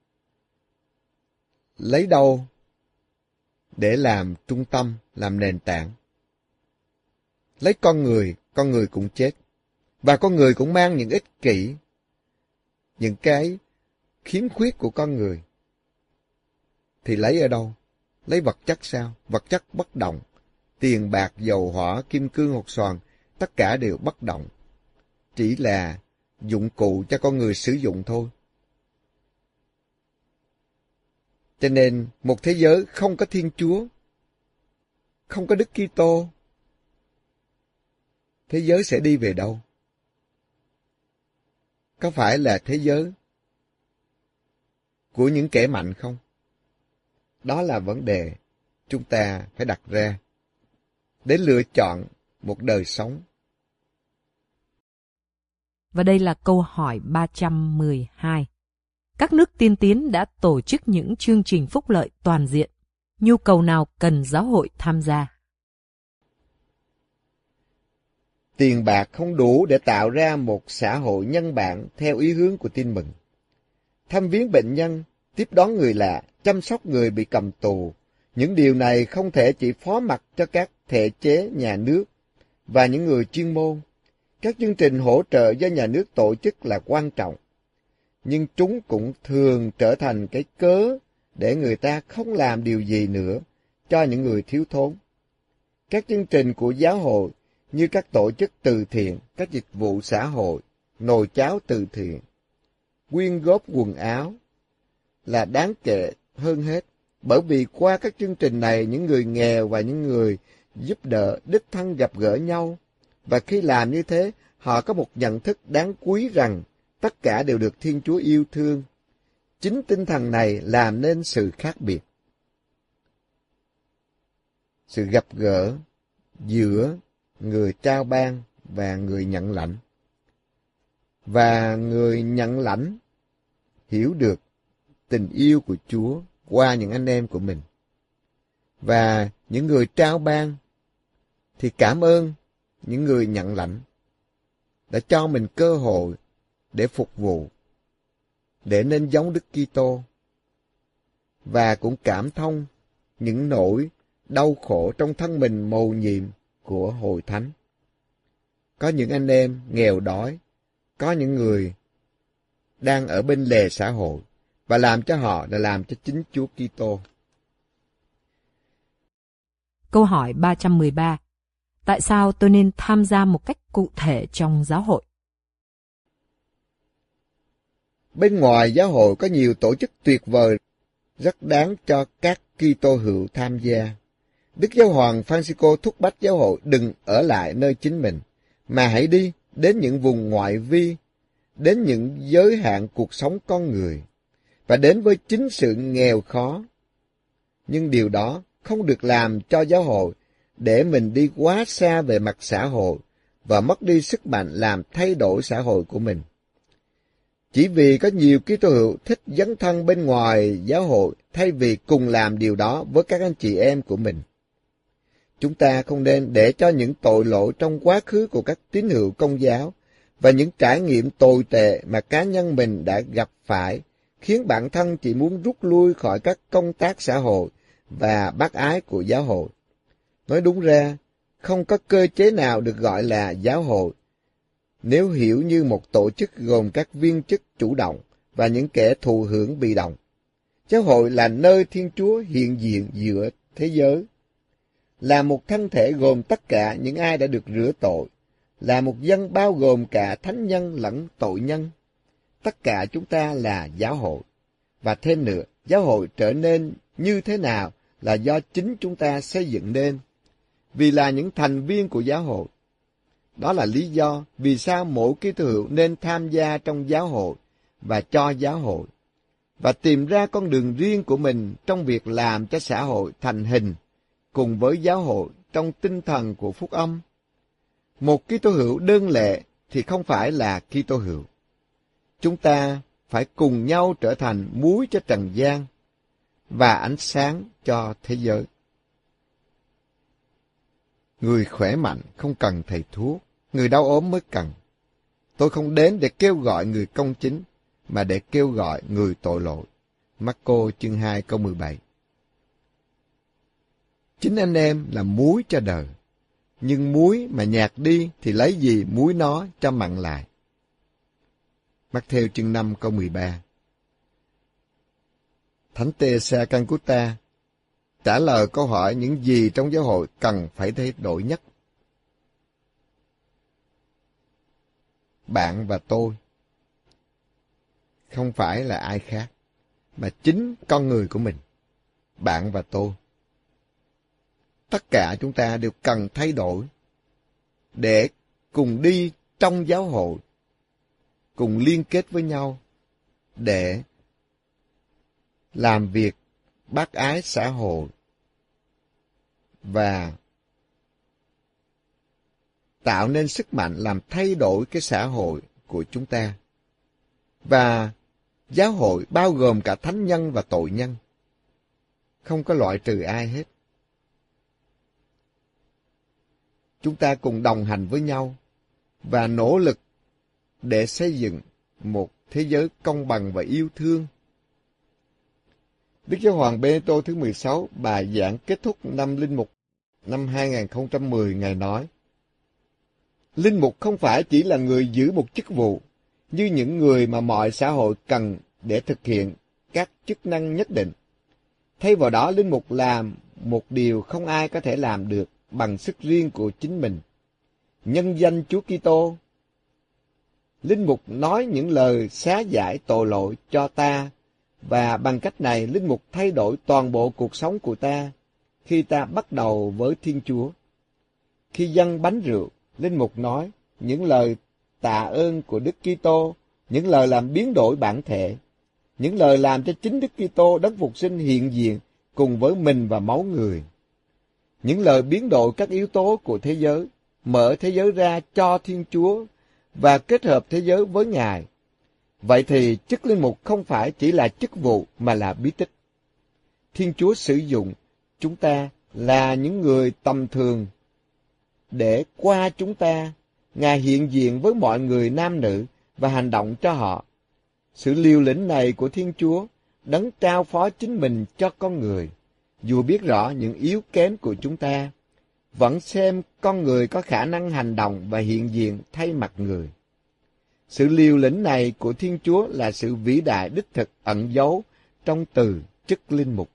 lấy đâu để làm trung tâm, làm nền tảng? Lấy con người, con người cũng chết. Và con người cũng mang những ích kỷ, những cái khiếm khuyết của con người. Thì lấy ở đâu? Lấy vật chất sao? Vật chất bất động. Tiền bạc, dầu hỏa, kim cương, hột xoàn, tất cả đều bất động. Chỉ là dụng cụ cho con người sử dụng thôi. Cho nên, một thế giới không có Thiên Chúa, không có Đức Kitô, thế giới sẽ đi về đâu? Có phải là thế giới của những kẻ mạnh không? Đó là vấn đề chúng ta phải đặt ra để lựa chọn một đời sống. Và đây là câu hỏi ba trăm mười hai. Các nước tiên tiến đã tổ chức những chương trình phúc lợi toàn diện. Nhu cầu nào cần giáo hội tham gia? Tiền bạc không đủ để tạo ra một xã hội nhân bản theo ý hướng của tin mừng. Thăm viếng bệnh nhân, tiếp đón người lạ, chăm sóc người bị cầm tù, Những điều này không thể chỉ phó mặc cho các thể chế nhà nước và những người chuyên môn. Các chương trình hỗ trợ do nhà nước tổ chức là quan trọng, nhưng chúng cũng thường trở thành cái cớ để người ta không làm điều gì nữa cho những người thiếu thốn. Các chương trình của giáo hội như các tổ chức từ thiện, các dịch vụ xã hội, nồi cháo từ thiện, quyên góp quần áo là đáng kể hơn hết, bởi vì qua các chương trình này những người nghèo và những người giúp đỡ đích thân gặp gỡ nhau, và khi làm như thế họ có một nhận thức đáng quý rằng tất cả đều được Thiên Chúa yêu thương. Chính tinh thần này làm nên sự khác biệt. Sự gặp gỡ giữa người trao ban và người nhận lãnh. Và người nhận lãnh hiểu được tình yêu của Chúa qua những anh em của mình. Và những người trao ban thì cảm ơn những người nhận lãnh đã cho mình cơ hội để phục vụ, để nên giống Đức Kitô, và cũng cảm thông những nỗi đau khổ trong thân mình mầu nhiệm của hội thánh. Có những anh em nghèo đói, có những người đang ở bên lề xã hội, và làm cho họ là làm cho chính Chúa Kitô. Câu hỏi ba trăm mười ba. Tại sao tôi nên tham gia một cách cụ thể trong giáo hội? Bên ngoài giáo hội có nhiều tổ chức tuyệt vời, rất đáng cho các Kitô hữu tham gia. Đức Giáo hoàng Francisco thúc bách giáo hội đừng ở lại nơi chính mình, mà hãy đi đến những vùng ngoại vi, đến những giới hạn cuộc sống con người, và đến với chính sự nghèo khó. Nhưng điều đó không được làm cho giáo hội để mình đi quá xa về mặt xã hội và mất đi sức mạnh làm thay đổi xã hội của mình. Chỉ vì có nhiều Kitô hữu thích dấn thân bên ngoài giáo hội thay vì cùng làm điều đó với các anh chị em của mình. Chúng ta không nên để cho những tội lỗi trong quá khứ của các tín hữu Công giáo và những trải nghiệm tồi tệ mà cá nhân mình đã gặp phải khiến bản thân chỉ muốn rút lui khỏi các công tác xã hội và bác ái của giáo hội. Nói đúng ra, không có cơ chế nào được gọi là giáo hội nếu hiểu như một tổ chức gồm các viên chức chủ động và những kẻ thụ hưởng bị động. Giáo hội là nơi Thiên Chúa hiện diện giữa thế giới, là một thân thể gồm tất cả những ai đã được rửa tội, là một dân bao gồm cả thánh nhân lẫn tội nhân. Tất cả chúng ta là giáo hội. Và thêm nữa, giáo hội trở nên như thế nào là do chính chúng ta xây dựng nên, vì là những thành viên của giáo hội. Đó là lý do vì sao mỗi Kitô hữu nên tham gia trong giáo hội và cho giáo hội, và tìm ra con đường riêng của mình trong việc làm cho xã hội thành hình cùng với giáo hội trong tinh thần của phúc âm. Một Kitô hữu đơn lẻ thì không phải là Kitô hữu. Chúng ta phải cùng nhau trở thành muối cho trần gian và ánh sáng cho thế giới. Người khỏe mạnh không cần thầy thuốc, người đau ốm mới cần. Tôi không đến để kêu gọi người công chính, mà để kêu gọi người tội lỗi. Marco chương hai câu mười bảy. Chính anh em là muối cho đời, nhưng muối mà nhạt đi thì lấy gì muối nó cho mặn lại. Matthew chương năm câu mười ba. Thánh Teresa Calcutta trả lời câu hỏi những gì trong giáo hội cần phải thay đổi nhất. Bạn và tôi không phải là ai khác, mà chính con người của mình. Bạn và tôi. Tất cả chúng ta đều cần thay đổi để cùng đi trong giáo hội, cùng liên kết với nhau để làm việc bác ái xã hội và tạo nên sức mạnh làm thay đổi cái xã hội của chúng ta. Và giáo hội bao gồm cả thánh nhân và tội nhân, không có loại trừ ai hết. Chúng ta cùng đồng hành với nhau và nỗ lực để xây dựng một thế giới công bằng và yêu thương. Đức Giáo hoàng Benedicto thứ mười sáu, bài giảng kết thúc năm Linh mục năm hai nghìn không trăm mười, Ngài nói: Linh mục không phải chỉ là người giữ một chức vụ như những người mà mọi xã hội cần để thực hiện các chức năng nhất định. Thay vào đó, linh mục làm một điều không ai có thể làm được bằng sức riêng của chính mình. Nhân danh Chúa Kitô, linh mục nói những lời xá giải tội lỗi cho ta, và bằng cách này linh mục thay đổi toàn bộ cuộc sống của ta khi ta bắt đầu với Thiên Chúa. Khi dâng bánh rượu, linh mục nói những lời tạ ơn của Đức Kitô, những lời làm biến đổi bản thể, những lời làm cho chính Đức Kitô đấng phục sinh hiện diện cùng với mình và máu người. Những lời biến đổi các yếu tố của thế giới, mở thế giới ra cho Thiên Chúa và kết hợp thế giới với Ngài. Vậy thì chức linh mục không phải chỉ là chức vụ mà là bí tích. Thiên Chúa sử dụng chúng ta là những người tầm thường để qua chúng ta, Ngài hiện diện với mọi người nam nữ và hành động cho họ. Sự liều lĩnh này của Thiên Chúa đấng trao phó chính mình cho con người, dù biết rõ những yếu kém của chúng ta, vẫn xem con người có khả năng hành động và hiện diện thay mặt người. Sự liều lĩnh này của Thiên Chúa là sự vĩ đại đích thực ẩn giấu trong từ chức linh mục.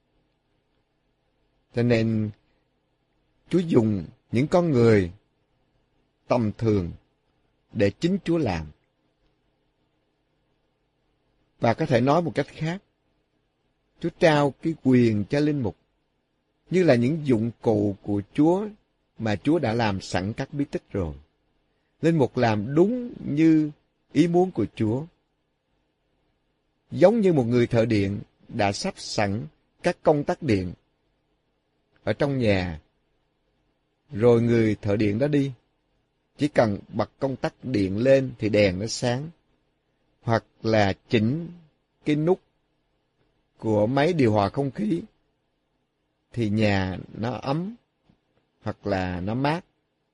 Cho nên, Chúa dùng những con người tầm thường để chính Chúa làm. Và có thể nói một cách khác, Chúa trao cái quyền cho linh mục như là những dụng cụ của Chúa mà Chúa đã làm sẵn các bí tích rồi. Linh mục làm đúng như ý muốn của Chúa. Giống như một người thợ điện đã sắp sẵn các công tắc điện ở trong nhà, rồi người thợ điện đó đi, chỉ cần bật công tắc điện lên thì đèn nó sáng, hoặc là chỉnh cái nút của máy điều hòa không khí thì nhà nó ấm hoặc là nó mát.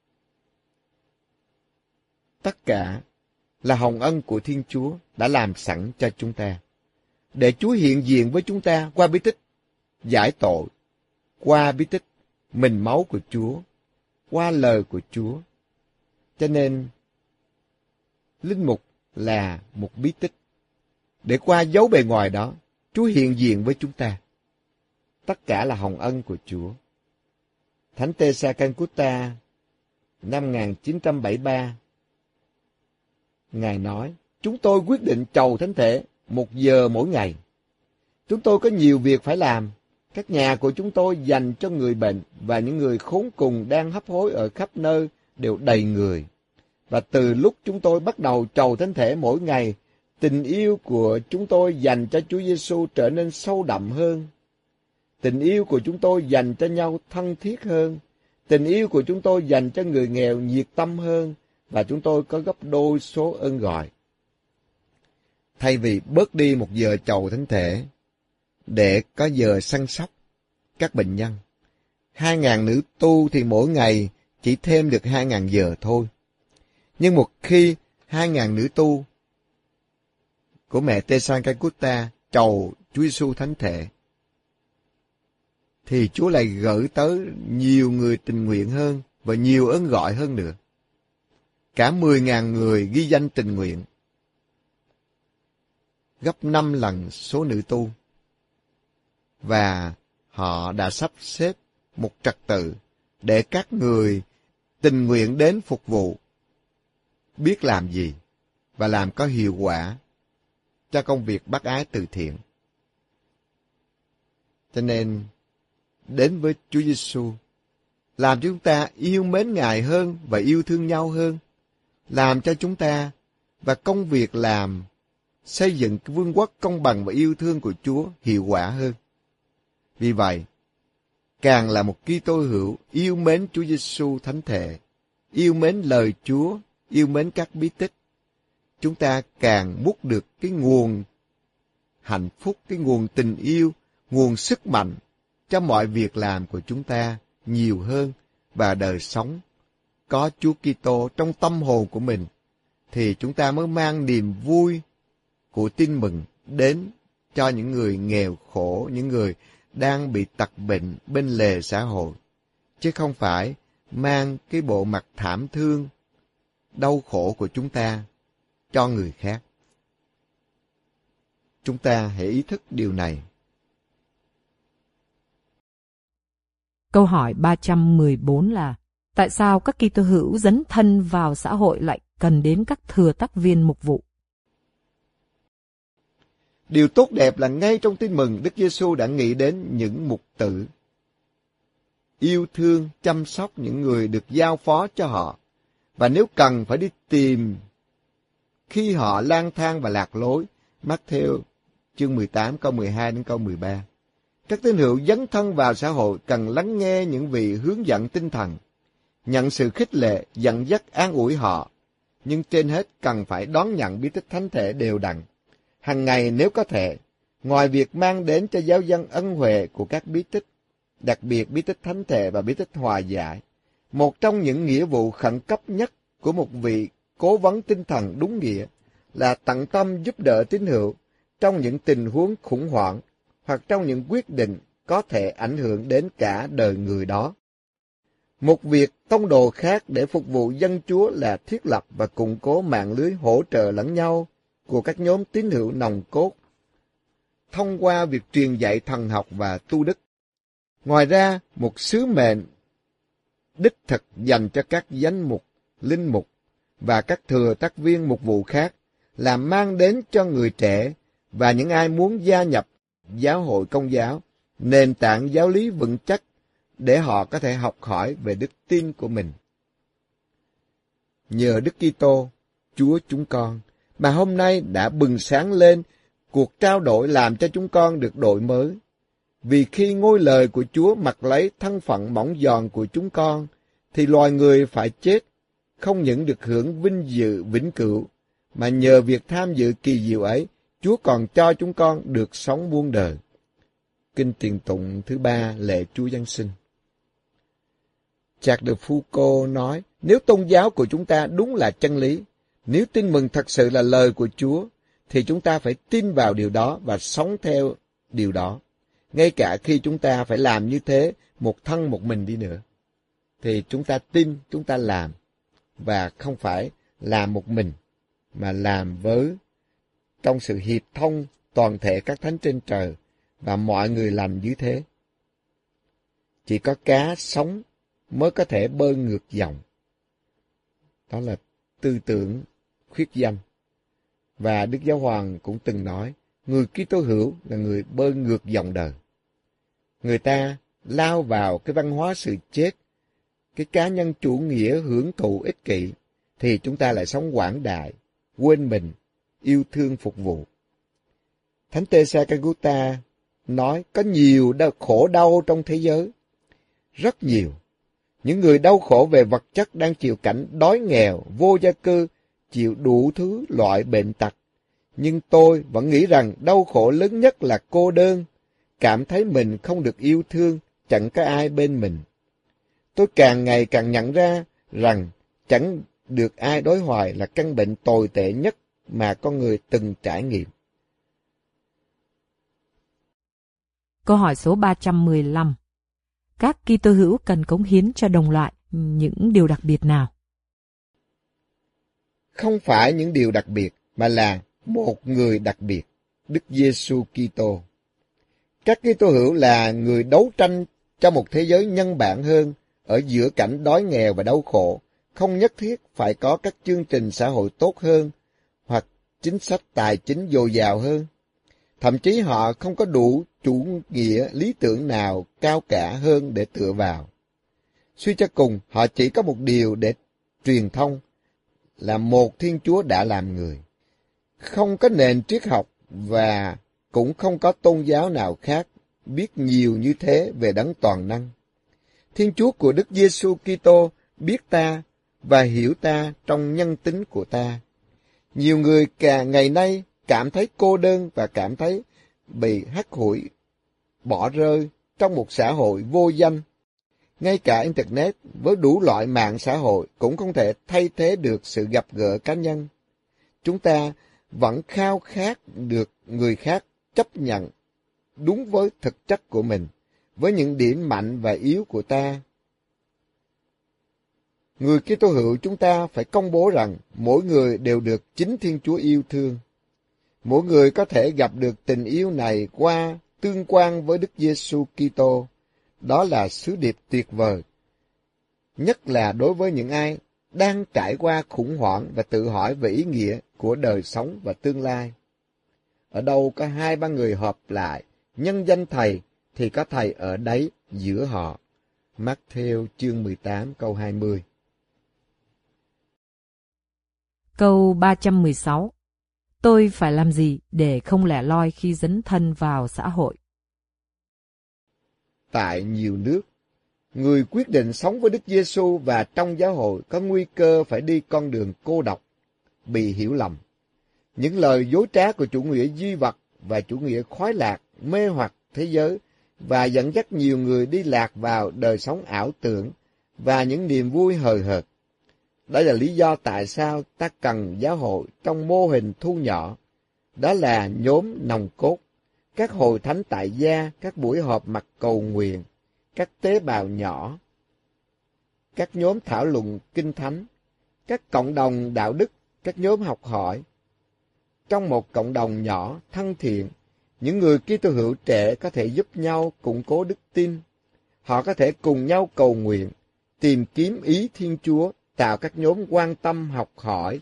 Tất cả là hồng ân của Thiên Chúa đã làm sẵn cho chúng ta, để Chúa hiện diện với chúng ta qua bí tích giải tội, qua bí tích mình máu của Chúa, qua lời của Chúa. Cho nên, linh mục là một bí tích, để qua dấu bề ngoài đó, Chúa hiện diện với chúng ta. Tất cả là hồng ân của Chúa. Thánh Teresa Calcutta, năm một nghìn chín trăm bảy mươi ba, Ngài nói, chúng tôi quyết định chầu thánh thể một giờ mỗi ngày. Chúng tôi có nhiều việc phải làm. Các nhà của chúng tôi dành cho người bệnh và những người khốn cùng đang hấp hối ở khắp nơi đều đầy người. Và từ lúc chúng tôi bắt đầu chầu thánh thể mỗi ngày, tình yêu của chúng tôi dành cho Chúa Giêsu trở nên sâu đậm hơn. Tình yêu của chúng tôi dành cho nhau thân thiết hơn. Tình yêu của chúng tôi dành cho người nghèo nhiệt tâm hơn. Và chúng tôi có gấp đôi số ơn gọi. Thay vì bớt đi một giờ chầu thánh thể để có giờ săn sóc các bệnh nhân, hai ngàn nữ tu thì mỗi ngày chỉ thêm được hai ngàn giờ thôi. Nhưng một khi hai ngàn nữ tu của mẹ Teresa Calcutta chầu Chúa Giêsu thánh thể, thì Chúa lại gửi tới nhiều người tình nguyện hơn và nhiều ơn gọi hơn nữa. Cả mười ngàn người ghi danh tình nguyện, gấp năm lần số nữ tu. Và họ đã sắp xếp một trật tự để các người tình nguyện đến phục vụ, biết làm gì và làm có hiệu quả cho công việc bác ái từ thiện. Cho nên, đến với Chúa Giêsu, làm cho chúng ta yêu mến Ngài hơn và yêu thương nhau hơn, làm cho chúng ta và công việc làm xây dựng cái vương quốc công bằng và yêu thương của Chúa hiệu quả hơn. Vì vậy, càng là một Kitô hữu yêu mến Chúa Giêsu thánh thể, yêu mến lời Chúa, yêu mến các bí tích, chúng ta càng múc được cái nguồn hạnh phúc, cái nguồn tình yêu, nguồn sức mạnh cho mọi việc làm của chúng ta nhiều hơn, và đời sống có Chúa Kitô trong tâm hồn của mình, thì chúng ta mới mang niềm vui của tin mừng đến cho những người nghèo khổ, những người đang bị tật bệnh bên lề xã hội, chứ không phải mang cái bộ mặt thảm thương, đau khổ của chúng ta cho người khác. Chúng ta hãy ý thức điều này. Câu hỏi ba trăm mười bốn là: tại sao các Kitô hữu dấn thân vào xã hội lại cần đến các thừa tác viên mục vụ? Điều tốt đẹp là ngay trong Tin Mừng, Đức Giêsu đã nghĩ đến những mục tử, yêu thương, chăm sóc những người được giao phó cho họ, và nếu cần phải đi tìm khi họ lang thang và lạc lối. Mác-thêu chương mười tám câu mười hai đến câu mười ba. Các tín hữu dấn thân vào xã hội cần lắng nghe những vị hướng dẫn tinh thần, nhận sự khích lệ, dẫn dắt, an ủi họ, nhưng trên hết cần phải đón nhận bí tích thánh thể đều đặn, hàng ngày nếu có thể, ngoài việc mang đến cho giáo dân ân huệ của các bí tích, đặc biệt bí tích thánh thể và bí tích hòa giải. Một trong những nghĩa vụ khẩn cấp nhất của một vị cố vấn tinh thần đúng nghĩa là tận tâm giúp đỡ tín hữu trong những tình huống khủng hoảng hoặc trong những quyết định có thể ảnh hưởng đến cả đời người đó. Một việc tông đồ khác để phục vụ dân Chúa là thiết lập và củng cố mạng lưới hỗ trợ lẫn nhau của các nhóm tín hữu nòng cốt thông qua việc truyền dạy thần học và tu đức. Ngoài ra, một sứ mệnh đích thực dành cho các giám mục, linh mục và các thừa tác viên mục vụ khác là mang đến cho người trẻ và những ai muốn gia nhập giáo hội Công giáo nền tảng giáo lý vững chắc để họ có thể học hỏi về đức tin của mình. Nhờ Đức Kitô, Chúa chúng con, mà hôm nay đã bừng sáng lên cuộc trao đổi làm cho chúng con được đổi mới. Vì khi ngôi lời của Chúa mặc lấy thân phận mỏng giòn của chúng con, thì loài người phải chết, không những được hưởng vinh dự vĩnh cửu, mà nhờ việc tham dự kỳ diệu ấy, Chúa còn cho chúng con được sống muôn đời. Kinh tiền tụng thứ ba, lễ Chúa Giáng sinh. Jacques de Foucault nói, nếu tôn giáo của chúng ta đúng là chân lý, nếu tin mừng thật sự là lời của Chúa, thì chúng ta phải tin vào điều đó và sống theo điều đó. Ngay cả khi chúng ta phải làm như thế một thân một mình đi nữa, thì chúng ta tin, chúng ta làm, và không phải làm một mình, mà làm với trong sự hiệp thông toàn thể các thánh trên trời và mọi người lành như thế. Chỉ có cá sống mới có thể bơi ngược dòng. Đó là tư tưởng khuyết danh. Và Đức Giáo Hoàng cũng từng nói, người Kitô hữu là người bơi ngược dòng đời. Người ta lao vào cái văn hóa sự chết, cái cá nhân chủ nghĩa hưởng thụ ích kỷ, thì chúng ta lại sống quảng đại, quên mình, yêu thương phục vụ. Thánh Teresa Calcutta nói có nhiều đau, khổ đau trong thế giới, rất nhiều. Những người đau khổ về vật chất đang chịu cảnh đói nghèo, vô gia cư, chịu đủ thứ loại bệnh tật. Nhưng tôi vẫn nghĩ rằng đau khổ lớn nhất là cô đơn, cảm thấy mình không được yêu thương, chẳng có ai bên mình. Tôi càng ngày càng nhận ra rằng chẳng được ai đối hoài là căn bệnh tồi tệ nhất mà con người từng trải nghiệm. Câu hỏi số ba trăm mười lăm. Các Kitô hữu cần cống hiến cho đồng loại những điều đặc biệt nào? Không phải những điều đặc biệt, mà là một người đặc biệt, Đức Giêsu Kitô. Các Kitô hữu là người đấu tranh cho một thế giới nhân bản hơn ở giữa cảnh đói nghèo và đau khổ, không nhất thiết phải có các chương trình xã hội tốt hơn hoặc chính sách tài chính dồi dào hơn. Thậm chí họ không có đủ chủ nghĩa lý tưởng nào cao cả hơn để tựa vào. Suy cho cùng, họ chỉ có một điều để truyền thông, là một Thiên Chúa đã làm người. Không có nền triết học và cũng không có tôn giáo nào khác biết nhiều như thế về đấng toàn năng. Thiên Chúa của Đức Giêsu Kitô biết ta và hiểu ta trong nhân tính của ta. Nhiều người cả ngày nay cảm thấy cô đơn và cảm thấy bị hắt hủi, bỏ rơi trong một xã hội vô danh. Ngay cả Internet với đủ loại mạng xã hội cũng không thể thay thế được sự gặp gỡ cá nhân. Chúng ta vẫn khao khát được người khác chấp nhận đúng với thực chất của mình, với những điểm mạnh và yếu của ta. Người Kitô hữu chúng ta phải công bố rằng mỗi người đều được chính Thiên Chúa yêu thương. Mỗi người có thể gặp được tình yêu này qua tương quan với Đức Giêsu Kitô. Đó là sứ điệp tuyệt vời, nhất là đối với những ai đang trải qua khủng hoảng và tự hỏi về ý nghĩa của đời sống và tương lai. Ở đâu có hai ba người họp lại, nhân danh Thầy, thì có Thầy ở đấy giữa họ. Mác-thêu chương mười tám câu hai mươi. Câu ba trăm mười sáu. Tôi phải làm gì để không lẻ loi khi dấn thân vào xã hội? Tại nhiều nước, người quyết định sống với Đức Giêsu và trong giáo hội có nguy cơ phải đi con đường cô độc, bị hiểu lầm. Những lời dối trá của chủ nghĩa duy vật và chủ nghĩa khoái lạc mê hoặc thế giới và dẫn dắt nhiều người đi lạc vào đời sống ảo tưởng và những niềm vui hời hợt. Đây là lý do tại sao ta cần giáo hội trong mô hình thu nhỏ. Đó là nhóm nòng cốt, các hội thánh tại gia, các buổi họp mặt cầu nguyện, các tế bào nhỏ, các nhóm thảo luận kinh thánh, các cộng đồng đạo đức, các nhóm học hỏi. Trong một cộng đồng nhỏ, thân thiện, những người Kitô hữu trẻ có thể giúp nhau củng cố đức tin. Họ có thể cùng nhau cầu nguyện, tìm kiếm ý Thiên Chúa, tạo các nhóm quan tâm học hỏi,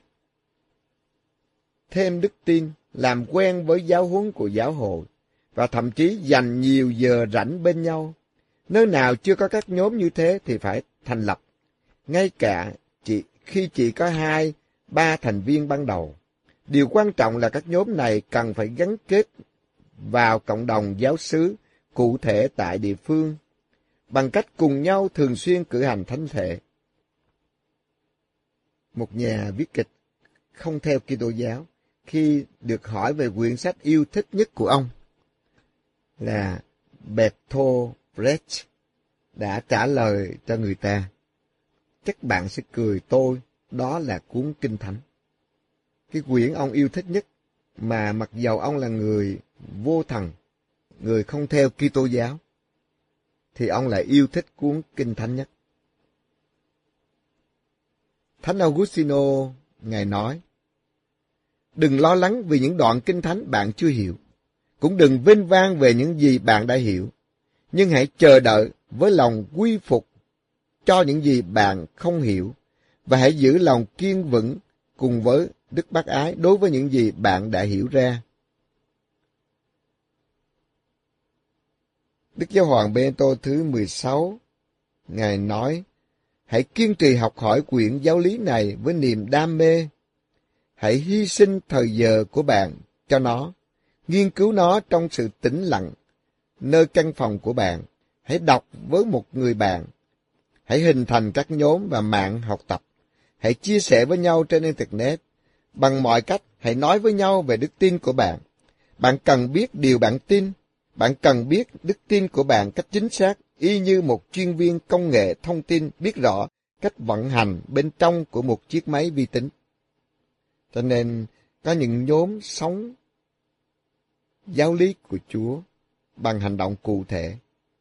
thêm đức tin, làm quen với giáo huấn của giáo hội, và thậm chí dành nhiều giờ rảnh bên nhau. Nơi nào chưa có các nhóm như thế thì phải thành lập, ngay cả chỉ, khi chỉ có hai, ba thành viên ban đầu. Điều quan trọng là các nhóm này cần phải gắn kết vào cộng đồng giáo xứ cụ thể tại địa phương, bằng cách cùng nhau thường xuyên cử hành thánh thể. Một nhà viết kịch không theo Kitô giáo, khi được hỏi về quyển sách yêu thích nhất của ông là Bertolt Brecht, đã trả lời cho người ta: chắc bạn sẽ cười tôi, đó là cuốn Kinh Thánh. Cái quyển ông yêu thích nhất, mà mặc dầu ông là người vô thần, người không theo Kitô giáo, thì ông lại yêu thích cuốn Kinh Thánh nhất. Thánh Augustino, Ngài nói: đừng lo lắng vì những đoạn Kinh Thánh bạn chưa hiểu, cũng đừng vênh vang về những gì bạn đã hiểu, nhưng hãy chờ đợi với lòng quy phục cho những gì bạn không hiểu, và hãy giữ lòng kiên vững cùng với đức bác ái đối với những gì bạn đã hiểu ra. Đức Giáo hoàng Bento thứ mười sáu, Ngài nói: hãy kiên trì học hỏi quyển giáo lý này với niềm đam mê. Hãy hy sinh thời giờ của bạn cho nó, nghiên cứu nó trong sự tĩnh lặng, nơi căn phòng của bạn. Hãy đọc với một người bạn. Hãy hình thành các nhóm và mạng học tập. Hãy chia sẻ với nhau trên Internet. Bằng mọi cách, hãy nói với nhau về đức tin của bạn. Bạn cần biết điều bạn tin. Bạn cần biết đức tin của bạn cách chính xác, y như một chuyên viên công nghệ thông tin biết rõ cách vận hành bên trong của một chiếc máy vi tính. Cho nên, có những nhóm sống giáo lý của Chúa bằng hành động cụ thể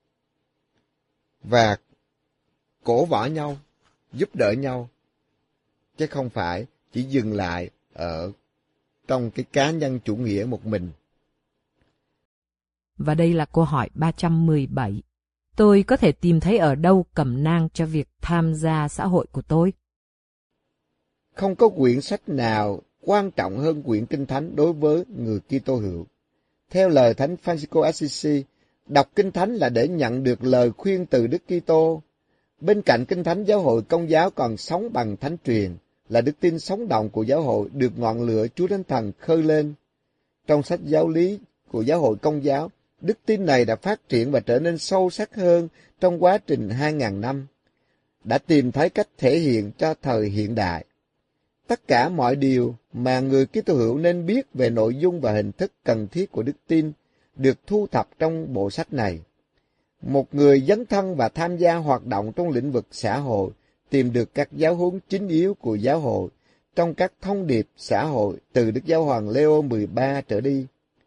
và cổ võ nhau, giúp đỡ nhau, chứ không phải chỉ dừng lại ở trong cái cá nhân chủ nghĩa một mình. Và đây là câu hỏi ba trăm mười bảy. Tôi có thể tìm thấy ở đâu cẩm nang cho việc tham gia xã hội của tôi? Không có quyển sách nào quan trọng hơn quyển Kinh Thánh đối với người Kitô hữu. Theo lời Thánh Francisco Assisi, đọc Kinh Thánh là để nhận được lời khuyên từ Đức Kitô. Bên cạnh Kinh Thánh, giáo hội Công giáo còn sống bằng Thánh truyền, là đức tin sống động của giáo hội được ngọn lửa Chúa Thánh Thần khơi lên. Trong sách giáo lý của giáo hội Công giáo, đức tin này đã phát triển và trở nên sâu sắc hơn trong quá trình hai ngàn năm, đã tìm thấy cách thể hiện cho thời hiện đại. Tất cả mọi điều mà người Kitô hữu nên biết về nội dung và hình thức cần thiết của đức tin được thu thập trong bộ sách này. Một người dấn thân và tham gia hoạt động trong lĩnh vực xã hội tìm được các giáo huấn chính yếu của giáo hội trong các thông điệp xã hội từ Đức Giáo hoàng Leo mười ba trở đi.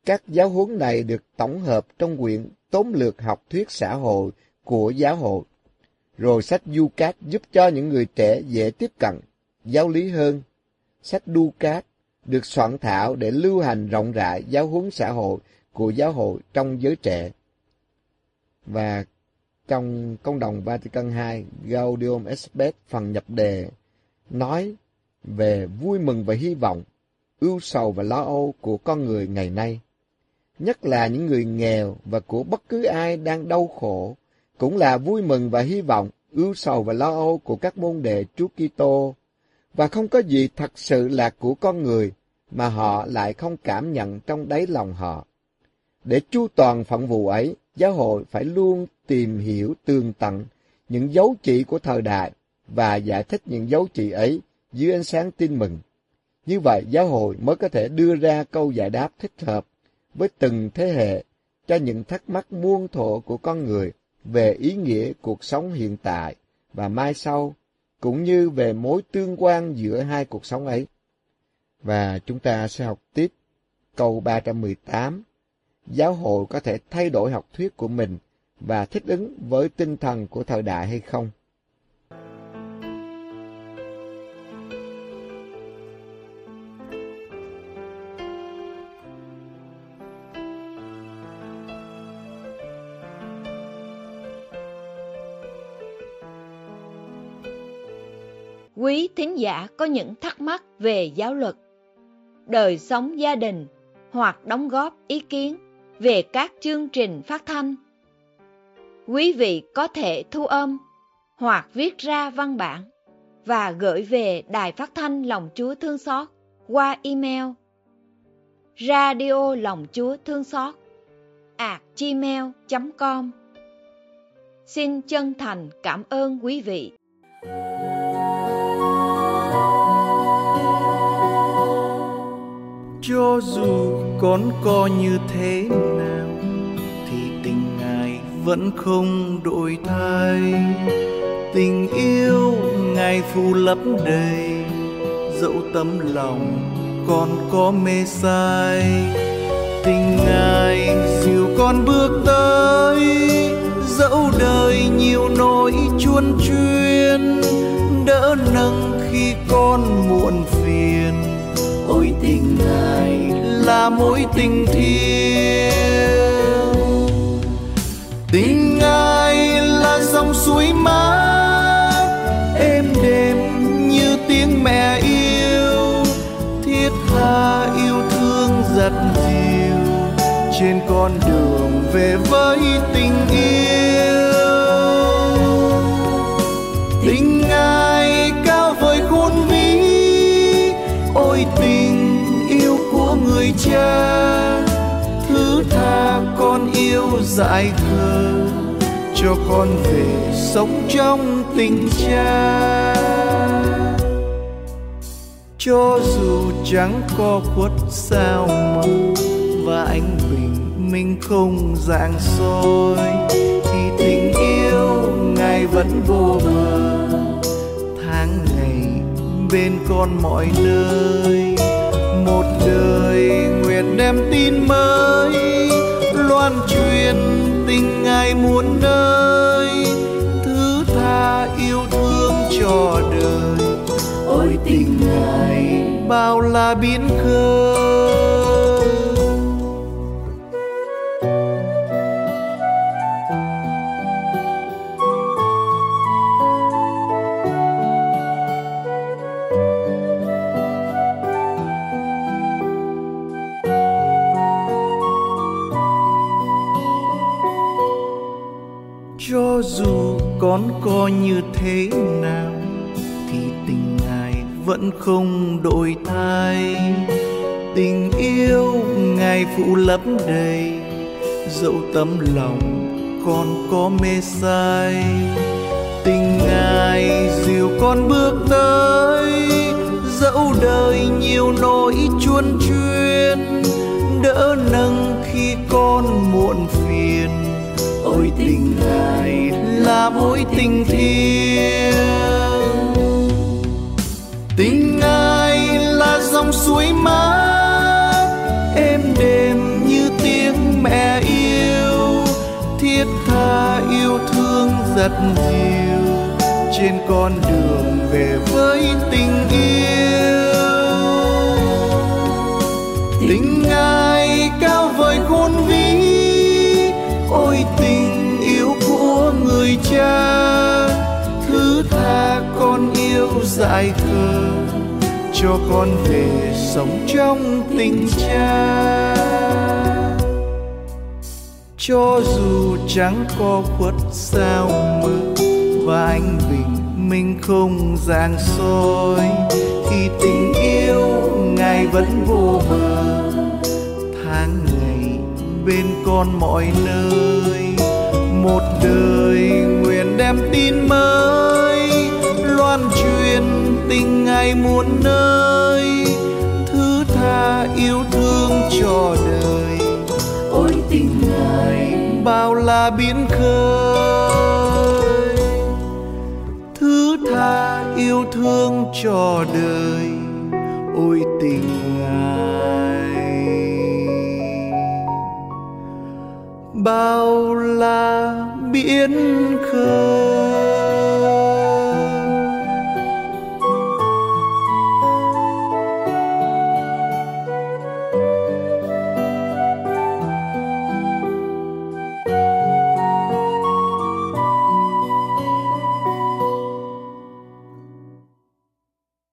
Các giáo huấn này được tổng hợp trong quyển Tóm lược học thuyết xã hội của giáo hội. Rồi sách Ducat giúp cho những người trẻ dễ tiếp cận giáo lý hơn. Sách Ducat được soạn thảo để lưu hành rộng rãi giáo huấn xã hội của giáo hội trong giới trẻ. Và trong Công đồng Vatican hai, Gaudium et Spes phần nhập đề nói về vui mừng và hy vọng, ưu sầu và lo âu của con người ngày nay, nhất là những người nghèo và của bất cứ ai đang đau khổ, cũng là vui mừng và hy vọng, ưu sầu và lo âu của các môn đệ Chúa Kitô, và không có gì thật sự là của con người mà họ lại không cảm nhận trong đáy lòng họ. Để chu toàn phận vụ ấy, giáo hội phải luôn tìm hiểu tường tận những dấu chỉ của thời đại và giải thích những dấu chỉ ấy dưới ánh sáng tin mừng. Như vậy, giáo hội mới có thể đưa ra câu giải đáp thích hợp với từng thế hệ cho những thắc mắc muôn thuở của con người về ý nghĩa cuộc sống hiện tại và mai sau, cũng như về mối tương quan giữa hai cuộc sống ấy. Và chúng ta sẽ học tiếp câu ba trăm mười tám. Giáo hội có thể thay đổi học thuyết của mình và thích ứng với tinh thần của thời đại hay không? Quý thính giả có những thắc mắc về giáo luật, đời sống gia đình hoặc đóng góp ý kiến về các chương trình phát thanh, quý vị có thể thu âm hoặc viết ra văn bản và gửi về Đài Phát thanh Lòng Chúa Thương Xót qua email radio lòng chúa thương xót a gmail chấm com. Xin chân thành cảm ơn quý vị. Cho dù con có như thế nào thì tình Ngài vẫn không đổi thay. Tình yêu Ngài phủ lấp đầy, dẫu tấm lòng con có mê say. Tình Ngài dìu con bước tới, dẫu đời nhiều nỗi chuôn chuyên, đỡ nâng khi con muộn phiền. Ôi tình Ngài là mối tình thiêng, tình Ngài là dòng suối mát êm đềm như tiếng mẹ yêu, thiết tha yêu thương dắt dìu trên con đường về với tình yêu. Tình Ngài cao vời khôn vĩ, ôi tình yêu của người cha, thứ tha con yêu dại khờ, cho con về sống trong tình cha. Cho dù chẳng có khuất sao mờ và ánh bình minh không rạng soi, thì tình yêu Ngài vẫn vô bờ, tháng ngày bên con mọi nơi. Một đời nguyện đem tin mới, loan truyền tình Ngài muôn nơi, thứ tha yêu thương cho đời. Ôi tình Ngài bao la biến khơi. Cho dù con có như thế nào thì tình Ngài vẫn không đổi thay. Tình yêu Ngài phủ lấp đầy, dẫu tấm lòng con có mê say. Tình Ngài dìu con bước tới, dẫu đời nhiều nỗi chuôn chuyên, đỡ nâng khi con muộn phiền. Ôi tình Ngài là mối tình thiêng, tình Ngài là dòng suối mát êm đềm như thiết tha yêu thương rất nhiều trên con đường về với tình yêu. Tình Ngài cao vời khôn vĩ, ôi tình yêu của người cha, thứ tha con yêu dại khờ, cho con về sống trong tình cha. Cho dù chẳng có khuất sao mơ và anh bình minh không rạng soi, thì tình yêu Ngài vẫn vô bờ, tháng ngày bên con mọi nơi. Một đời nguyện đem tin mới, loan truyền tình Ngài muôn nơi, thứ tha yêu thương cho đời. Ôi tình Ngài bao la biển khơi, thứ tha yêu thương cho đời. Ôi tình Ngài bao la biển khơi.